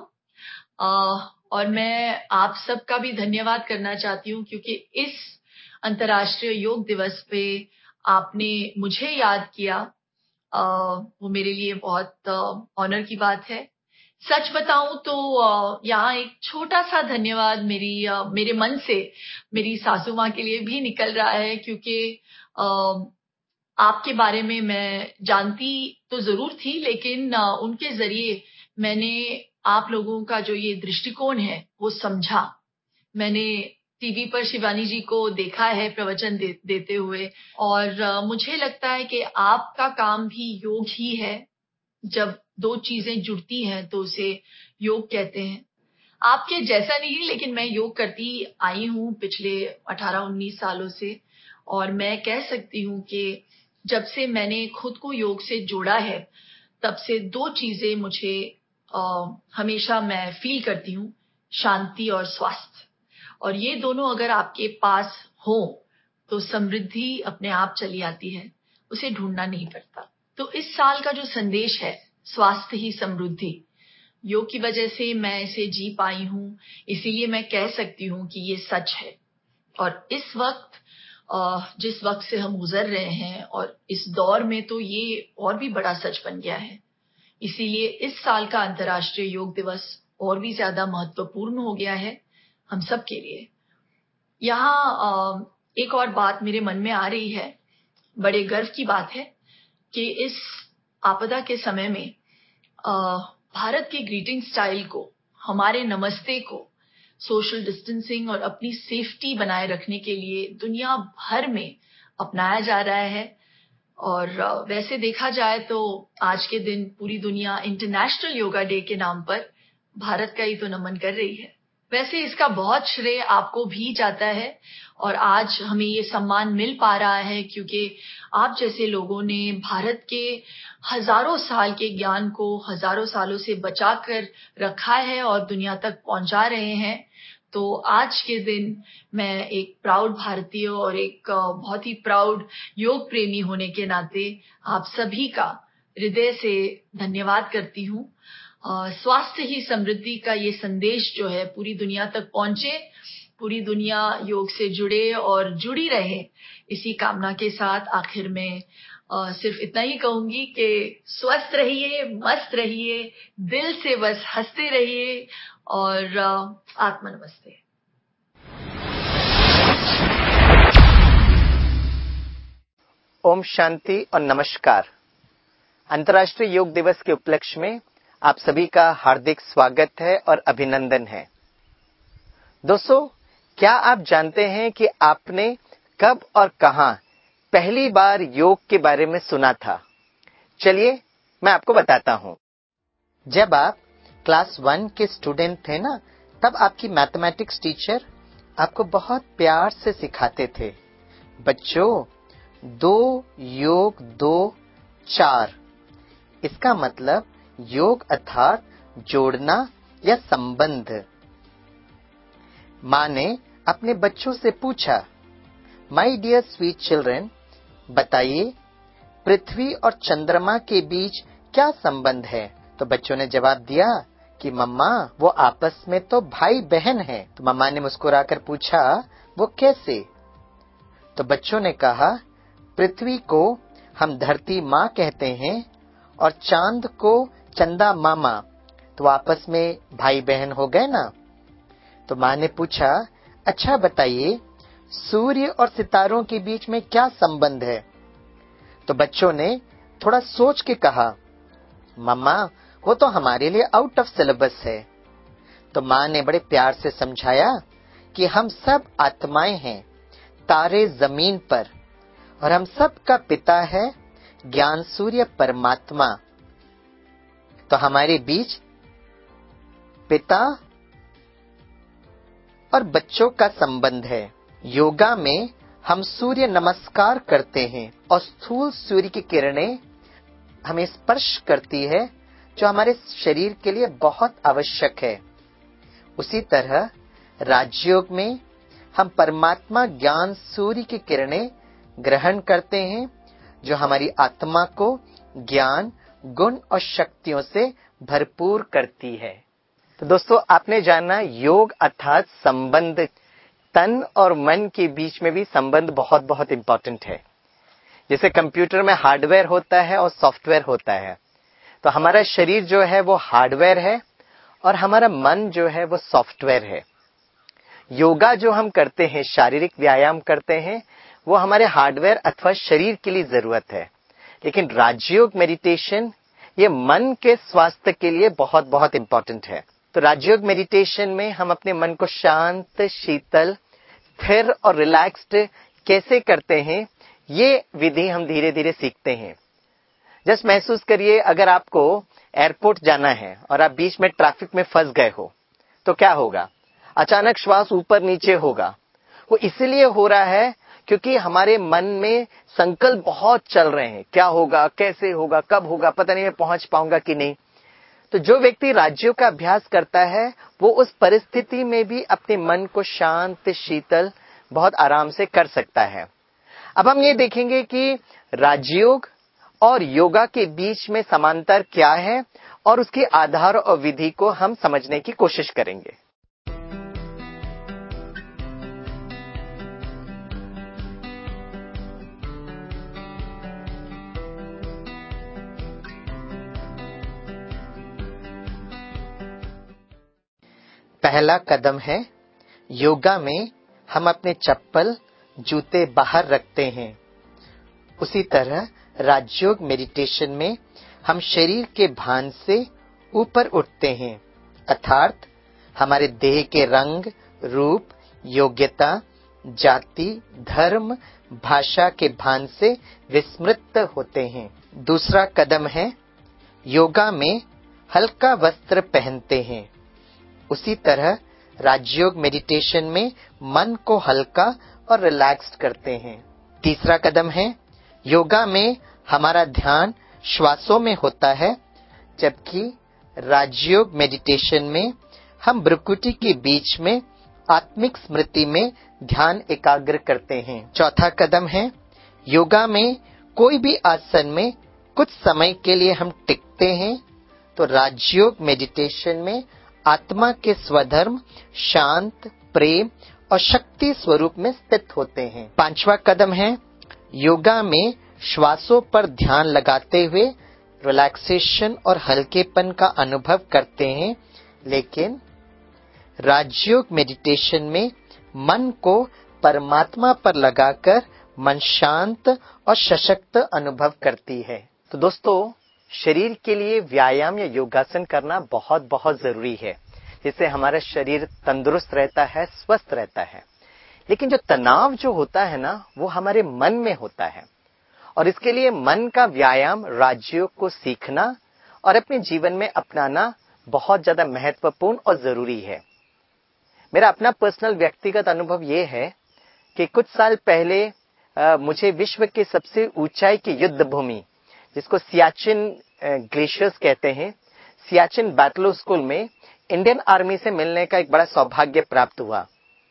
S7: और मैं आप सबका भी धन्यवाद करना चाहती हूँ क्योंकि इस अंतर्राष्ट्रीय योग दिवस पे आपने मुझे याद किया। वो मेरे लिए बहुत ऑनर की बात है। सच बताऊं तो यहाँ एक छोटा सा धन्यवाद मेरे मन से मेरी सासू माँ के लिए भी निकल रहा है, क्योंकि आपके बारे में मैं जानती तो जरूर थी, लेकिन उनके जरिए मैंने आप लोगों का जो ये दृष्टिकोण है वो समझा। मैंने टीवी पर शिवानी जी को देखा है प्रवचन देते हुए, और मुझे लगता है कि आपका काम भी योग ही है। जब दो चीजें जुड़ती हैं तो उसे योग कहते हैं। आपके जैसा नहीं, लेकिन मैं योग करती आई हूँ पिछले 18-19 सालों से, और मैं कह सकती हूँ कि जब से मैंने खुद को योग से जोड़ा है तब से दो चीजें मुझे हमेशा मैं फील करती हूँ, शांति और स्वास्थ्य। और ये दोनों अगर आपके पास हो तो समृद्धि अपने आप चली आती है, उसे ढूंढना नहीं पड़ता। तो इस साल का जो संदेश है, स्वास्थ्य ही समृद्धि, योग की वजह से मैं इसे जी पाई हूँ, इसीलिए मैं कह सकती हूँ कि ये सच है। और इस वक्त जिस वक्त से हम गुजर रहे हैं और इस दौर में तो ये और भी बड़ा सच बन गया है। इसीलिए इस साल का अंतर्राष्ट्रीय योग दिवस और भी ज्यादा महत्वपूर्ण हो गया है हम सब के लिए। यहाँ एक और बात मेरे मन में आ रही है, बड़े गर्व की बात है कि इस आपदा के समय में भारत के ग्रीटिंग स्टाइल को, हमारे नमस्ते को सोशल डिस्टेंसिंग और अपनी सेफ्टी बनाए रखने के लिए दुनिया भर में अपनाया जा रहा है। और वैसे देखा जाए तो आज के दिन पूरी दुनिया इंटरनेशनल योगा डे के नाम पर भारत का ही तो नमन कर रही है। वैसे इसका बहुत श्रेय आपको भी जाता है और आज हमें ये सम्मान मिल पा रहा है क्योंकि आप जैसे लोगों ने भारत के हजारों साल के ज्ञान को हजारों सालों से बचा कर रखा है और दुनिया तक पहुंचा रहे हैं। तो आज के दिन मैं एक प्राउड भारतीय और एक बहुत ही प्राउड योग प्रेमी होने के नाते आप सभी का हृदय से धन्यवाद करती हूँ। स्वास्थ्य ही समृद्धि का ये संदेश जो है पूरी दुनिया तक पहुंचे, पूरी दुनिया योग से जुड़े और जुड़ी रहे, इसी कामना के साथ आखिर में सिर्फ इतना ही कहूंगी कि स्वस्थ रहिए, मस्त रहिए, दिल से बस हंसते रहिए और आत्मा नमस्ते।
S8: ओम शांति और नमस्कार। अंतर्राष्ट्रीय योग दिवस के उपलक्ष्य में आप सभी का हार्दिक स्वागत है और अभिनंदन है। दोस्तों, क्या आप जानते हैं कि आपने कब और कहां पहली बार योग के बारे में सुना था? चलिए मैं आपको बताता हूं। जब आप क्लास 1 के स्टूडेंट थे ना, तब आपकी मैथमेटिक्स टीचर आपको बहुत प्यार से सिखाते थे, बच्चों 2 योग 2 4। इसका मतलब योग अर्थात जोड़ना या संबंध। माँ ने अपने बच्चों से पूछा, माय डियर स्वीट चिल्ड्रन, बताइए पृथ्वी और चंद्रमा के बीच क्या संबंध है? तो बच्चों ने जवाब दिया कि मम्मा वो आपस में तो भाई बहन हैं। तो मम्मा ने मुस्कुराकर पूछा, वो कैसे? तो बच्चों ने कहा, पृथ्वी को हम धरती माँ कहते हैं और चांद को चंदा मामा, तो आपस में भाई बहन हो गए ना। तो माँ ने पूछा, अच्छा बताइए सूर्य और सितारों के बीच में क्या संबंध है? तो बच्चों ने थोड़ा सोच के कहा, मम्मा वो तो हमारे लिए आउट ऑफ सिलेबस है। तो माँ ने बड़े प्यार से समझाया कि हम सब आत्माएं हैं तारे जमीन पर, और हम सब का पिता है ज्ञान सूर्य परमात्मा। तो हमारे बीच पिता और बच्चों का संबंध है। योगा में हम सूर्य नमस्कार करते हैं और स्थूल सूर्य की किरणें हमें स्पर्श करती है, जो हमारे शरीर के लिए बहुत आवश्यक है। उसी तरह राजयोग में हम परमात्मा ज्ञान सूर्य की किरणें ग्रहण करते हैं, जो हमारी आत्मा को ज्ञान, गुण और शक्तियों से भरपूर करती है। तो दोस्तों, आपने जाना योग अर्थात संबंध, तन और मन के बीच में भी संबंध बहुत बहुत इंपॉर्टेंट है। जैसे कंप्यूटर में हार्डवेयर होता है और सॉफ्टवेयर होता है, तो हमारा शरीर जो है वो हार्डवेयर है और हमारा मन जो है वो सॉफ्टवेयर है। योगा जो हम करते हैं, शारीरिक व्यायाम करते हैं, वो हमारे हार्डवेयर अथवा शरीर के लिए जरूरत है। लेकिन राजयोग मेडिटेशन ये मन के स्वास्थ्य के लिए बहुत बहुत इंपॉर्टेंट है। तो राजयोग मेडिटेशन में हम अपने मन को शांत, शीतल, स्थिर और रिलैक्स्ड कैसे करते हैं, ये विधि हम धीरे धीरे सीखते हैं। जस्ट महसूस करिए, अगर आपको एयरपोर्ट जाना है और आप बीच में ट्रैफिक में फंस गए हो, तो क्या होगा? अचानक श्वास ऊपर नीचे होगा। वो इसलिए हो रहा है क्योंकि हमारे मन में संकल्प बहुत चल रहे हैं, क्या होगा, कैसे होगा, कब होगा, पता नहीं मैं पहुंच पाऊंगा कि नहीं। तो जो व्यक्ति राजयोग का अभ्यास करता है, वो उस परिस्थिति में भी अपने मन को शांत, शीतल, बहुत आराम से कर सकता है। अब हम ये देखेंगे कि राजयोग और योगा के बीच में समांतर क्या है और उसके आधार और विधि को हम समझने की कोशिश करेंगे। पहला कदम है, योगा में हम अपने चप्पल, जूते बाहर रखते हैं। उसी तरह राजयोग मेडिटेशन में हम शरीर के भान से ऊपर उठते हैं, अर्थात हमारे देह के रंग, रूप, योग्यता, जाति, धर्म, भाषा के भान से विस्मृत होते हैं। दूसरा कदम है, योगा में हल्का वस्त्र पहनते हैं। उसी तरह राजयोग मेडिटेशन में मन को हल्का और रिलैक्स्ड करते हैं। तीसरा कदम है, योगा में हमारा ध्यान श्वासों में होता है, जबकि राजयोग मेडिटेशन में हम भ्रुकुटी के बीच में आत्मिक स्मृति में ध्यान एकाग्र करते हैं। चौथा कदम है, योगा में कोई भी आसन में कुछ समय के लिए हम टिकते हैं, तो राजयोग मेडिटेशन में आत्मा के स्वधर्म शांत, प्रेम और शक्ति स्वरूप में स्थित होते हैं। पांचवा कदम है, योगा में श्वासों पर ध्यान लगाते हुए रिलैक्सेशन और हल्केपन का अनुभव करते हैं, लेकिन राजयोग मेडिटेशन में मन को परमात्मा पर लगाकर मन शांत और सशक्त अनुभव करती है। तो दोस्तों, शरीर के लिए व्यायाम या योगासन करना बहुत बहुत जरूरी है, जिससे हमारा शरीर तंदुरुस्त रहता है, स्वस्थ रहता है। लेकिन जो तनाव जो होता है ना, वो हमारे मन में होता है, और इसके लिए मन का व्यायाम राजयोग को सीखना और अपने जीवन में अपनाना बहुत ज्यादा महत्वपूर्ण और जरूरी है। मेरा अपना पर्सनल व्यक्तिगत अनुभव ये है कि कुछ साल पहले मुझे विश्व के सबसे ऊंचाई की युद्ध भूमि, जिसको सियाचिन ग्लेशियर्स कहते हैं, सियाचिन बैटल स्कूल में इंडियन आर्मी से मिलने का एक बड़ा सौभाग्य प्राप्त हुआ।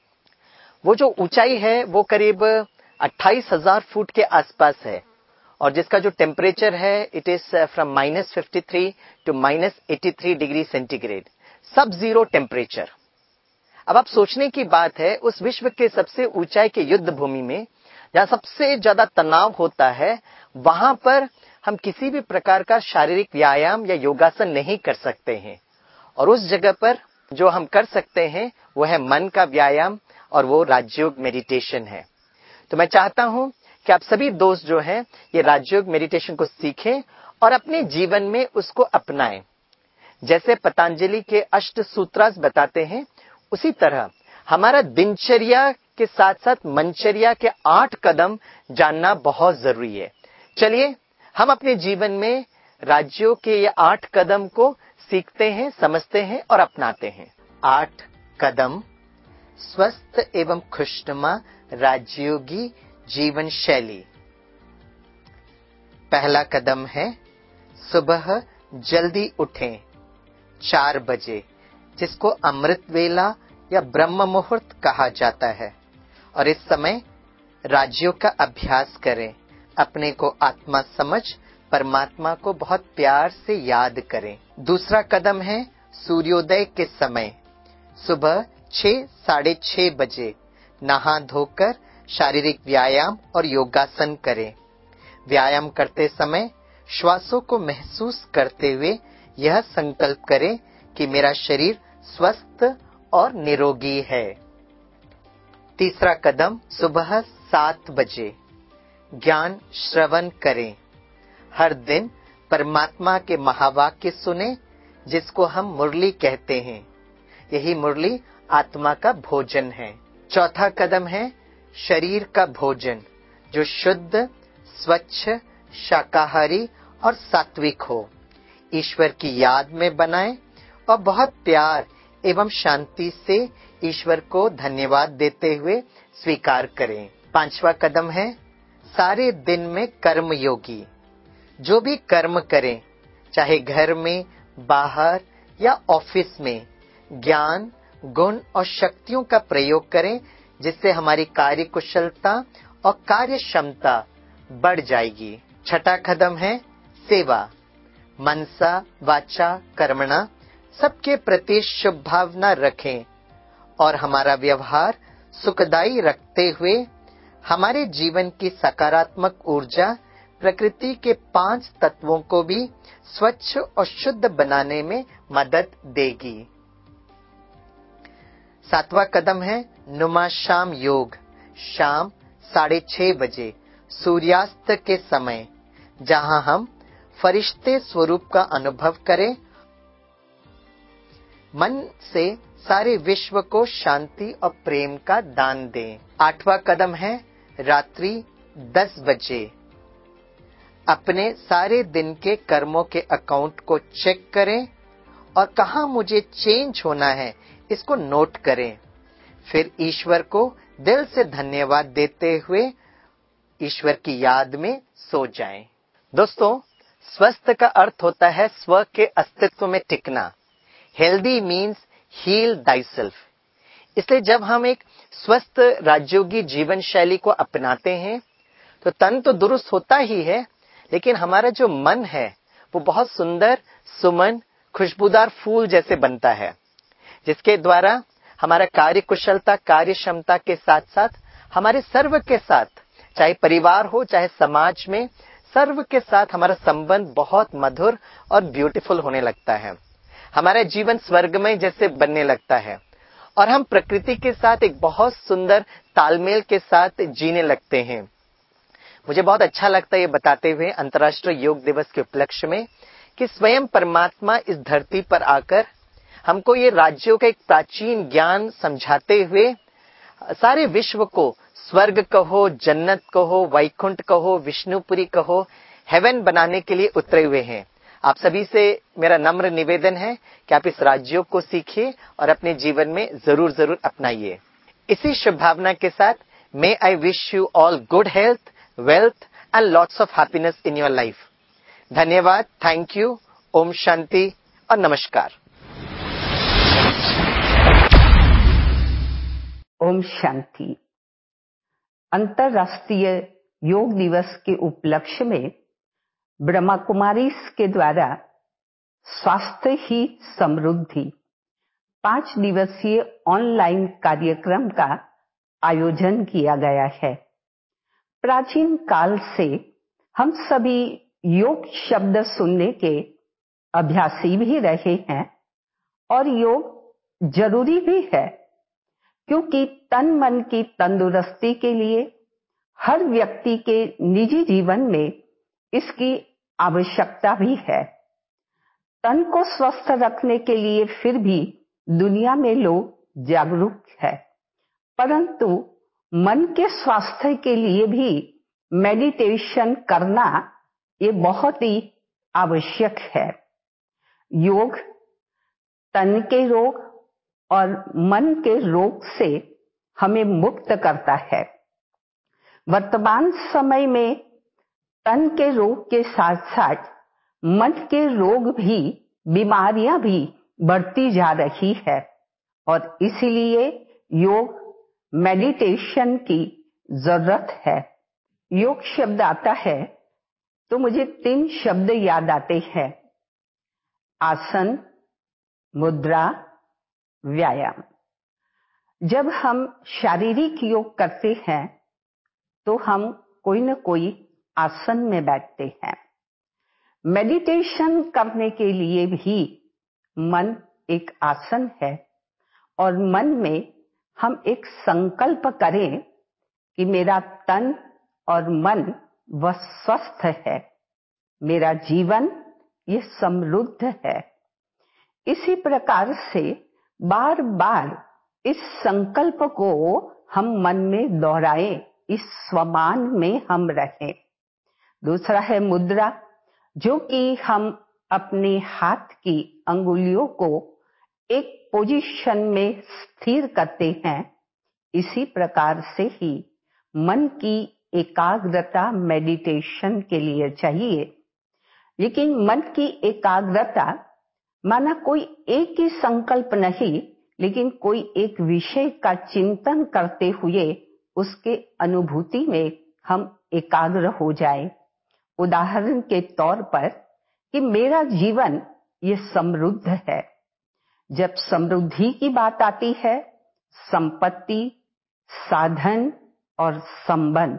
S8: वो जो ऊंचाई है वो करीब 28,000 फुट के आसपास है, और जिसका जो टेम्परेचर है it is from -53 to -83 degree centigrade, sub zero temperature. अब आप सोचने की बात है, उस विश्व के सबसे ऊंचाई के युद्ध भूमि में जहां सबसे ज्यादा तनाव होता है, वहां पर हम किसी भी प्रकार का शारीरिक व्यायाम या योगासन नहीं कर सकते हैं, और उस जगह पर जो हम कर सकते हैं वो है मन का व्यायाम, और वो राजयोग मेडिटेशन है। तो मैं चाहता हूं कि आप सभी दोस्त जो हैं ये राजयोग मेडिटेशन को सीखें और अपने जीवन में उसको अपनाएं। जैसे पतंजलि के अष्ट सूत्रास बताते हैं, उसी तरह हमारा दिनचर्या के साथ साथ मनचर्या के 8 कदम जानना बहुत जरूरी है। चलिए हम अपने जीवन में राजयोग के ये 8 कदम को सीखते हैं, समझते हैं और अपनाते हैं। 8 कदम स्वस्थ एवं खुशनुमा राजयोगी जीवन शैली। पहला कदम है, सुबह जल्दी उठें 4 बजे, जिसको अमृत वेला या ब्रह्म मुहूर्त कहा जाता है, और इस समय राजयोग का अभ्यास करें। अपने को आत्मा समझ परमात्मा को बहुत प्यार से याद करें। दूसरा कदम है, सूर्योदय के समय सुबह 6, साढ़े 6 बजे नहा धोकर शारीरिक व्यायाम और योगासन करें। व्यायाम करते समय श्वासों को महसूस करते हुए यह संकल्प करें कि मेरा शरीर स्वस्थ और निरोगी है। तीसरा कदम, सुबह 7 बजे ज्ञान श्रवण करें। हर दिन परमात्मा के महावाक्य सुने, जिसको हम मुरली कहते हैं। यही मुरली आत्मा का भोजन है। चौथा कदम है, शरीर का भोजन जो शुद्ध, स्वच्छ, शाकाहारी और सात्विक हो। ईश्वर की याद में बनाएं और बहुत प्यार एवं शांति से ईश्वर को धन्यवाद देते हुए स्वीकार करें। पांचवा कदम है, सारे दिन में कर्म योगी। जो भी कर्म करें, चाहे घर में, बाहर या ऑफिस में, ज्ञान, गुण और शक्तियों का प्रयोग करें, जिससे हमारी कार्य कुशलता और कार्य क्षमता बढ़ जाएगी। छठा कदम है, सेवा। मनसा वाचा कर्मणा सबके प्रति शुभ भावना रखें और हमारा व्यवहार सुखदायी रखते हुए हमारे जीवन की सकारात्मक ऊर्जा प्रकृति के 5 तत्वों को भी स्वच्छ और शुद्ध बनाने में मदद देगी। 7वां कदम है, नुमा शाम योग। शाम 6:30 बजे सूर्यास्त के समय, जहां हम फरिश्ते स्वरूप का अनुभव करें, मन से सारे विश्व को शांति और प्रेम का दान दें। 8वां कदम है, रात्रि 10 बजे अपने सारे दिन के कर्मों के अकाउंट को चेक करें और कहां मुझे चेंज होना है इसको नोट करें, फिर ईश्वर को दिल से धन्यवाद देते हुए ईश्वर की याद में सो जाएं। दोस्तों, स्वस्थ का अर्थ होता है स्व के अस्तित्व में टिकना। Healthy means heal thyself. इसलिए जब हम एक स्वस्थ राजयोगी जीवन शैली को अपनाते हैं तो तन तो दुरुस्त होता ही है, लेकिन हमारा जो मन है वो बहुत सुंदर, सुमन, खुशबूदार फूल जैसे बनता है, जिसके द्वारा हमारा कार्य कुशलता, कार्य क्षमता के साथ साथ हमारे सर्व के साथ, चाहे परिवार हो चाहे समाज में, सर्व के साथ हमारा संबंध बहुत मधुर और ब्यूटीफुल होने लगता है। हमारा जीवन स्वर्गमय जैसे बनने लगता है और हम प्रकृति के साथ एक बहुत सुंदर तालमेल के साथ जीने लगते हैं। मुझे बहुत अच्छा लगता है ये बताते हुए अंतर्राष्ट्रीय योग दिवस के उपलक्ष्य में कि स्वयं परमात्मा इस धरती पर आकर हमको ये राज्यों का एक प्राचीन ज्ञान समझाते हुए सारे विश्व को स्वर्ग कहो, जन्नत कहो, वैकुंठ कहो, विष्णुपुरी कहो, हेवन बनाने के लिए उतरे हुए हैं। आप सभी से मेरा नम्र निवेदन है कि आप इस राज्यों को सीखिए और अपने जीवन में जरूर अपनाइए। इसी शुभ भावना के साथ may I wish you all good health, wealth and lots of happiness in your life. धन्यवाद, थैंक यू, ओम शांति और नमस्कार।
S9: ओम शांति। अंतर्राष्ट्रीय योग दिवस के उपलक्ष्य में ब्रह्मा कुमारी के द्वारा स्वास्थ्य ही समृद्धि 5 दिवसीय ऑनलाइन कार्यक्रम का आयोजन किया गया है। प्राचीन काल से हम सभी योग शब्द सुनने के अभ्यासी भी रहे हैं और योग जरूरी भी है, क्योंकि तन मन की तंदुरुस्ती के लिए हर व्यक्ति के निजी जीवन में इसकी आवश्यकता भी है। तन को स्वस्थ रखने के लिए फिर भी दुनिया में लोग जागरूक है, परंतु मन के स्वास्थ्य के लिए भी मेडिटेशन करना ये बहुत ही आवश्यक है। योग तन के रोग और मन के रोग से हमें मुक्त करता है। वर्तमान समय में तन के रोग के साथ साथ मन के रोग भी, बीमारियां भी बढ़ती जा रही है और इसीलिए योग मेडिटेशन की जरूरत है। योग शब्द आता है तो मुझे 3 शब्द याद आते हैं: आसन, मुद्रा, व्यायाम। जब हम शारीरिक योग करते हैं तो हम कोई न कोई आसन में बैठते हैं। मेडिटेशन करने के लिए भी मन एक आसन है और मन में हम एक संकल्प करें कि मेरा तन और मन वह स्वस्थ है, मेरा जीवन ये समृद्ध है। इसी प्रकार से बार बार इस संकल्प को हम मन में दोहराएं, इस स्वमान में हम रहें। दूसरा है मुद्रा, जो कि हम अपने हाथ की अंगुलियों को एक पोजीशन में स्थिर करते हैं। इसी प्रकार से ही मन की एकाग्रता मेडिटेशन के लिए चाहिए। लेकिन मन की एकाग्रता माना कोई एक ही संकल्प नहीं, लेकिन कोई एक विषय का चिंतन करते हुए उसके अनुभूति में हम एकाग्र हो जाएं। उदाहरण के तौर पर कि मेरा जीवन ये समृद्ध है। जब समृद्धि की बात आती है, संपत्ति, साधन और संबंध।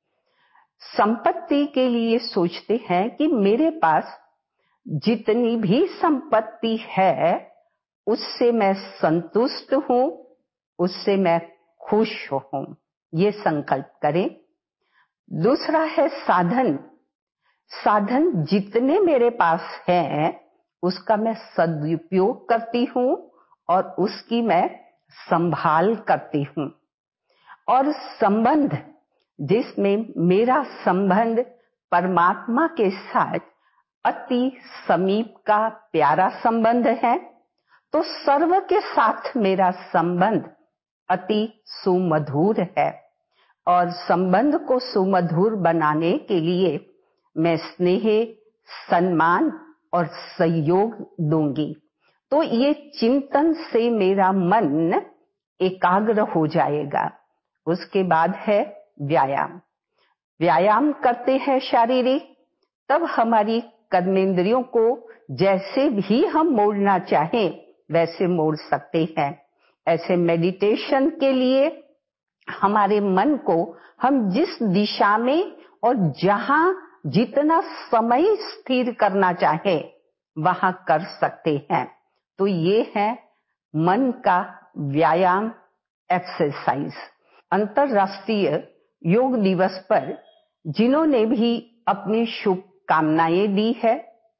S9: संपत्ति के लिए सोचते हैं कि मेरे पास जितनी भी संपत्ति है उससे मैं संतुष्ट हूं, उससे मैं खुश हूं, ये संकल्प करें। दूसरा है साधन। साधन जितने मेरे पास हैं उसका मैं सदुपयोग करती हूं और उसकी मैं संभाल करती हूं। और संबंध, जिसमें मेरा संबंध परमात्मा के साथ अति समीप का प्यारा संबंध है, तो सर्व के साथ मेरा संबंध अति सुमधुर है और संबंध को सुमधुर बनाने के लिए मैं स्नेह, सम्मान और सहयोग दूंगी। तो ये चिंतन से मेरा मन एकाग्र हो जाएगा। उसके बाद है व्यायाम। व्यायाम करते हैं शारीरिक, तब हमारी कर्मेंद्रियों को जैसे भी हम मोड़ना चाहें वैसे मोड़ सकते हैं। ऐसे मेडिटेशन के लिए हमारे मन को हम जिस दिशा में और जहां जितना समय स्थिर करना चाहे वहां कर सकते हैं। तो ये है मन का व्यायाम, एक्सरसाइज। अंतर्राष्ट्रीय योग दिवस पर जिन्होंने भी अपनी शुभकामनाएं दी है,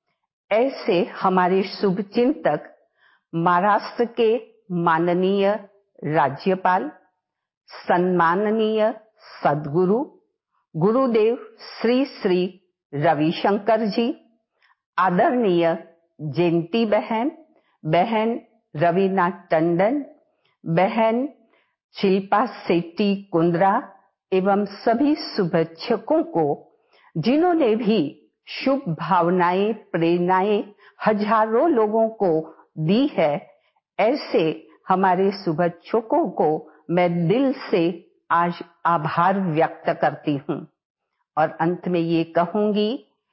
S9: ऐसे हमारे शुभचिंतक महाराष्ट्र के माननीय राज्यपाल, सम्माननीय सद्गुरु गुरुदेव श्री श्री रविशंकर जी, आदरणीय जयंती बहन, बहन रवीना टंडन, बहन शिल्पा शेट्टी कुंद्रा एवं सभी शुभेच्छकों को, जिन्होंने भी शुभ भावनाएं, प्रेरणाएं हजारों लोगों को दी है, ऐसे हमारे शुभेच्छकों को मैं दिल से आज आभार व्यक्त करती हूँ। और अंत में ये कहूंगी,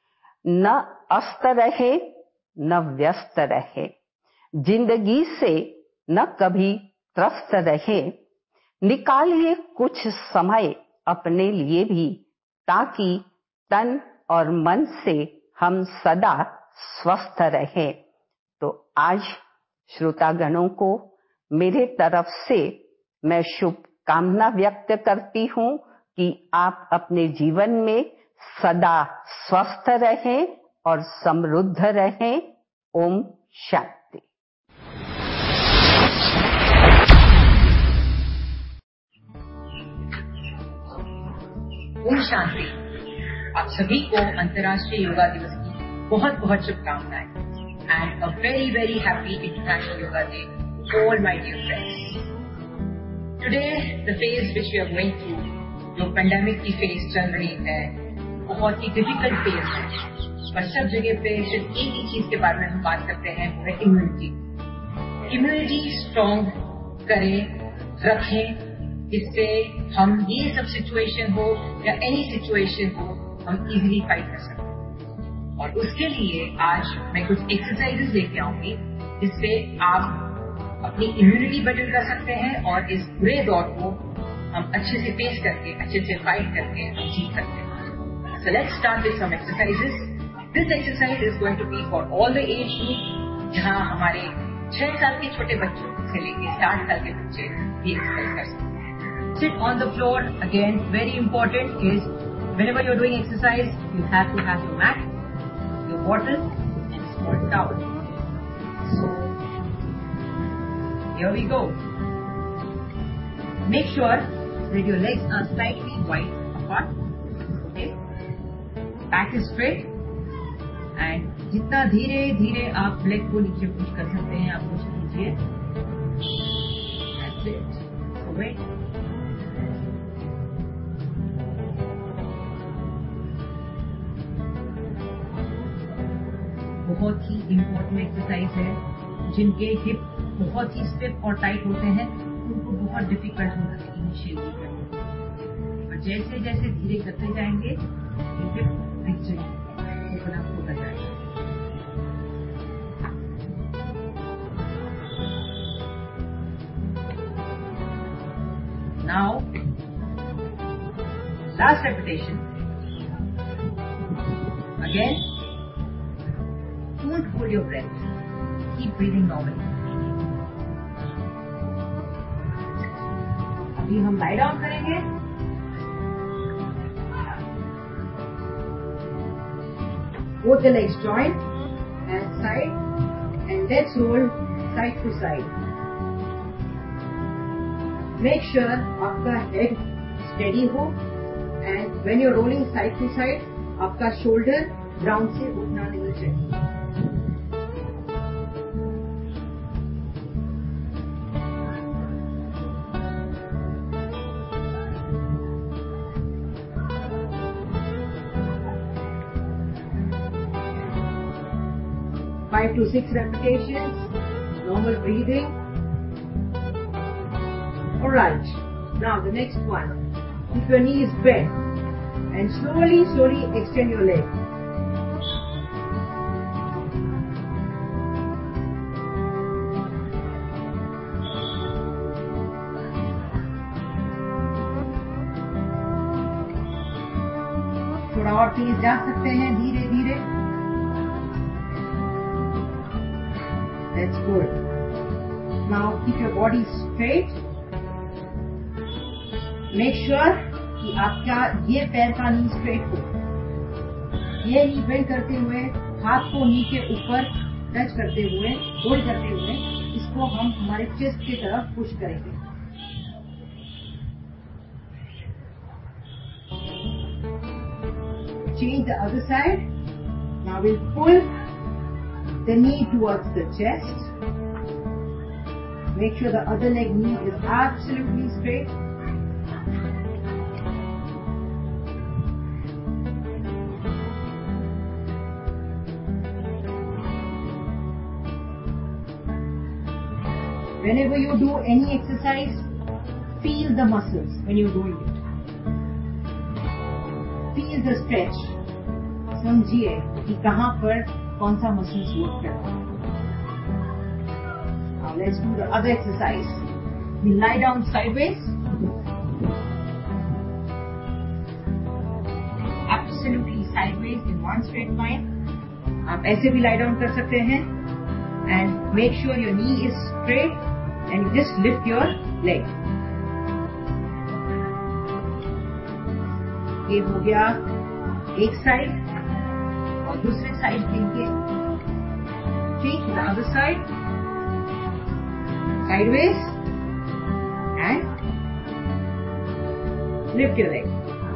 S9: न अस्त रहे न व्यस्त रहे, जिंदगी से न कभी त्रस्त रहे, निकालिए कुछ समय अपने लिए भी, ताकि तन और मन से हम सदा स्वस्थ रहें। तो आज श्रोतागणों को मेरे तरफ से मैं शुभकामना व्यक्त करती हूँ कि आप अपने जीवन में सदा स्वस्थ रहें और समृद्ध रहें। ओम शांति।
S10: ओम शांति। आप सभी को अंतर्राष्ट्रीय योगा दिवस की बहुत बहुत शुभकामनाएं and a very very happy international yoga day to all my dear friends. Today the phase which we are going through, जो पैंडेमिक की फेज चल रही है, बहुत ही डिफिकल्ट फेज है, पर सब जगह पे सिर्फ एक ही चीज के बारे में हम बात करते हैं, वो है इम्यूनिटी। इम्यूनिटी स्ट्रॉन्ग करें, रखें, इससे हम ये सब सिचुएशन हो या एनी सिचुएशन हो, हम इजीली फाइट कर सकते हैं। और उसके लिए आज मैं कुछ एक्सरसाइजेस लेके आऊंगी, जिससे आप अपनी इम्यूनिटी बेटर कर सकते हैं और इस बुरे दौर को हम अच्छे से फेस करके, अच्छे से फाइट करके हम जीत सकते हैं। So let's start with some exercises. This exercise is going to be for all the age group, जहाँ हमारे 6 साल के छोटे बच्चों से लेके 60 साल के बच्चे भी एक्सरसाइज कर सकते हैं। Sit on the floor. Again, very important is whenever you're doing exercise, you have to have your mat, your bottle, and a small towel. So here we go. Make sure that your legs are slightly wide apart. Okay. Back is straight. And जितना धीरे धीरे आप लेग को नीचे पुश कर सकते हैं, आप पुश कीजिए. That's it. So wait. बहुत ही इम्पोर्टेंट एक्सरसाइज है। जिनके हिप बहुत ही स्टिफ और टाइट होते हैं, उनको बहुत डिफिकल्ट होता है इनिशियली करना, और जैसे जैसे धीरे करते जाएंगे ये हिप दिख जाएंगे, ओपन अप होता जाएगा। Now last repetition. Again, don't hold your breath. Keep breathing normally. अभी हम lie down करेंगे। Both the legs join and side, and let's roll side to side. Make sure आपका head steady हो, and when you're rolling side to side, आपका shoulder ground से उठना नहीं चाहिए। 5 to 6 repetitions, normal breathing. Alright, now the next one. Keep your knees bent and slowly extend your leg. थोड़ा और तेज जा सकते हैं, धीरे धीरे. That's good. Now keep your body straight. Make sure कि आपका ये पैर का नी स्ट्रेट हो. ये नी बेंड करते हुए, हाथ को नी के ऊपर टच करते हुए, होल्ड करते हुए, इसको हम हमारे चेस्ट की तरफ पुश करेंगे. Change the other side. Now we'll pull the knee towards the chest. Make sure the other leg knee is absolutely straight. Whenever you do any exercise, feel the muscles when you're doing it. Feel the stretch. समझिए कि कहाँ पर कौन सा मसल्स वर्क कर रहा है. Now let's do the other exercise. We lie down sideways. Absolutely sideways in one straight line. आप ऐसे भी lie down कर सकते हैं. And make sure your knee is straight and just lift your leg. ये हो गया एक साइड और दूसरे साइड देंगे. Change to the other side, sideways and lift your leg.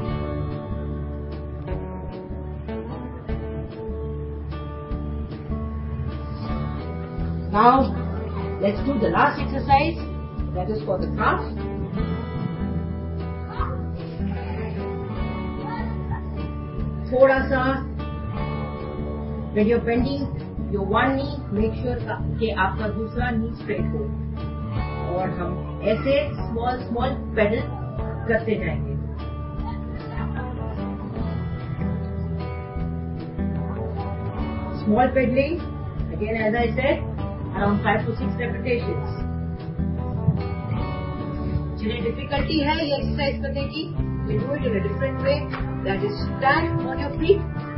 S10: Now let's do the last exercise, that is for the calf. थोड़ा सा when you're bending your one knee, make sure कि आपका दूसरा knee straight हो. और हम ऐसे small pedal करते जाएंगे. Small pedaling, again as I said, around 5 to 6 repetitions. जिन्हें difficulty है ये exercise करने की, we do it in a different way. That is, stand on your feet,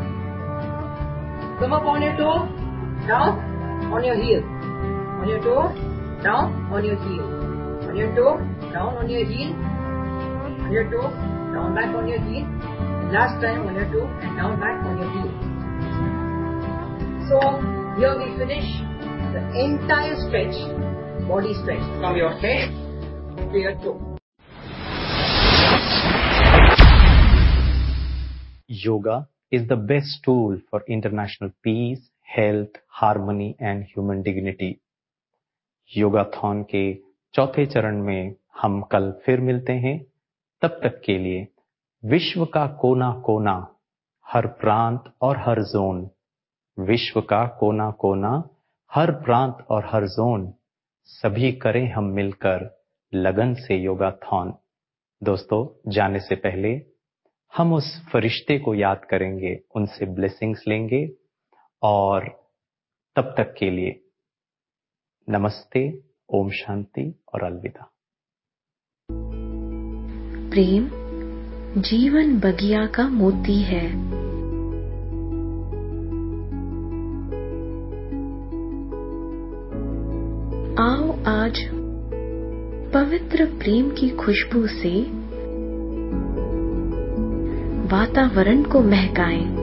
S10: come up on your toe, down on your heel, on your toe, down on your heel, on your toe, down on your heel, on your toe, down back on your heel, and last time on your toe and down back on your heel. So here we finish the entire stretch, body stretch from your head to your toe.
S2: Yoga is the best tool for international peace, health, harmony and human dignity. योगाथॉन के चौथे चरण में हम कल फिर मिलते हैं. तब तक के लिए विश्व का कोना कोना, हर प्रांत और हर जोन, विश्व का कोना कोना, हर प्रांत और हर जोन, सभी करें हम मिलकर लगन से योगाथॉन. दोस्तों, जाने से पहले हम उस फरिश्ते को याद करेंगे, उनसे ब्लेसिंग्स लेंगे और तब तक के लिए नमस्ते, ओम शांति और अलविदा.
S5: प्रेम जीवन बगिया का मोती है. आओ आज पवित्र प्रेम की खुशबू से वातावरण को महकाएं.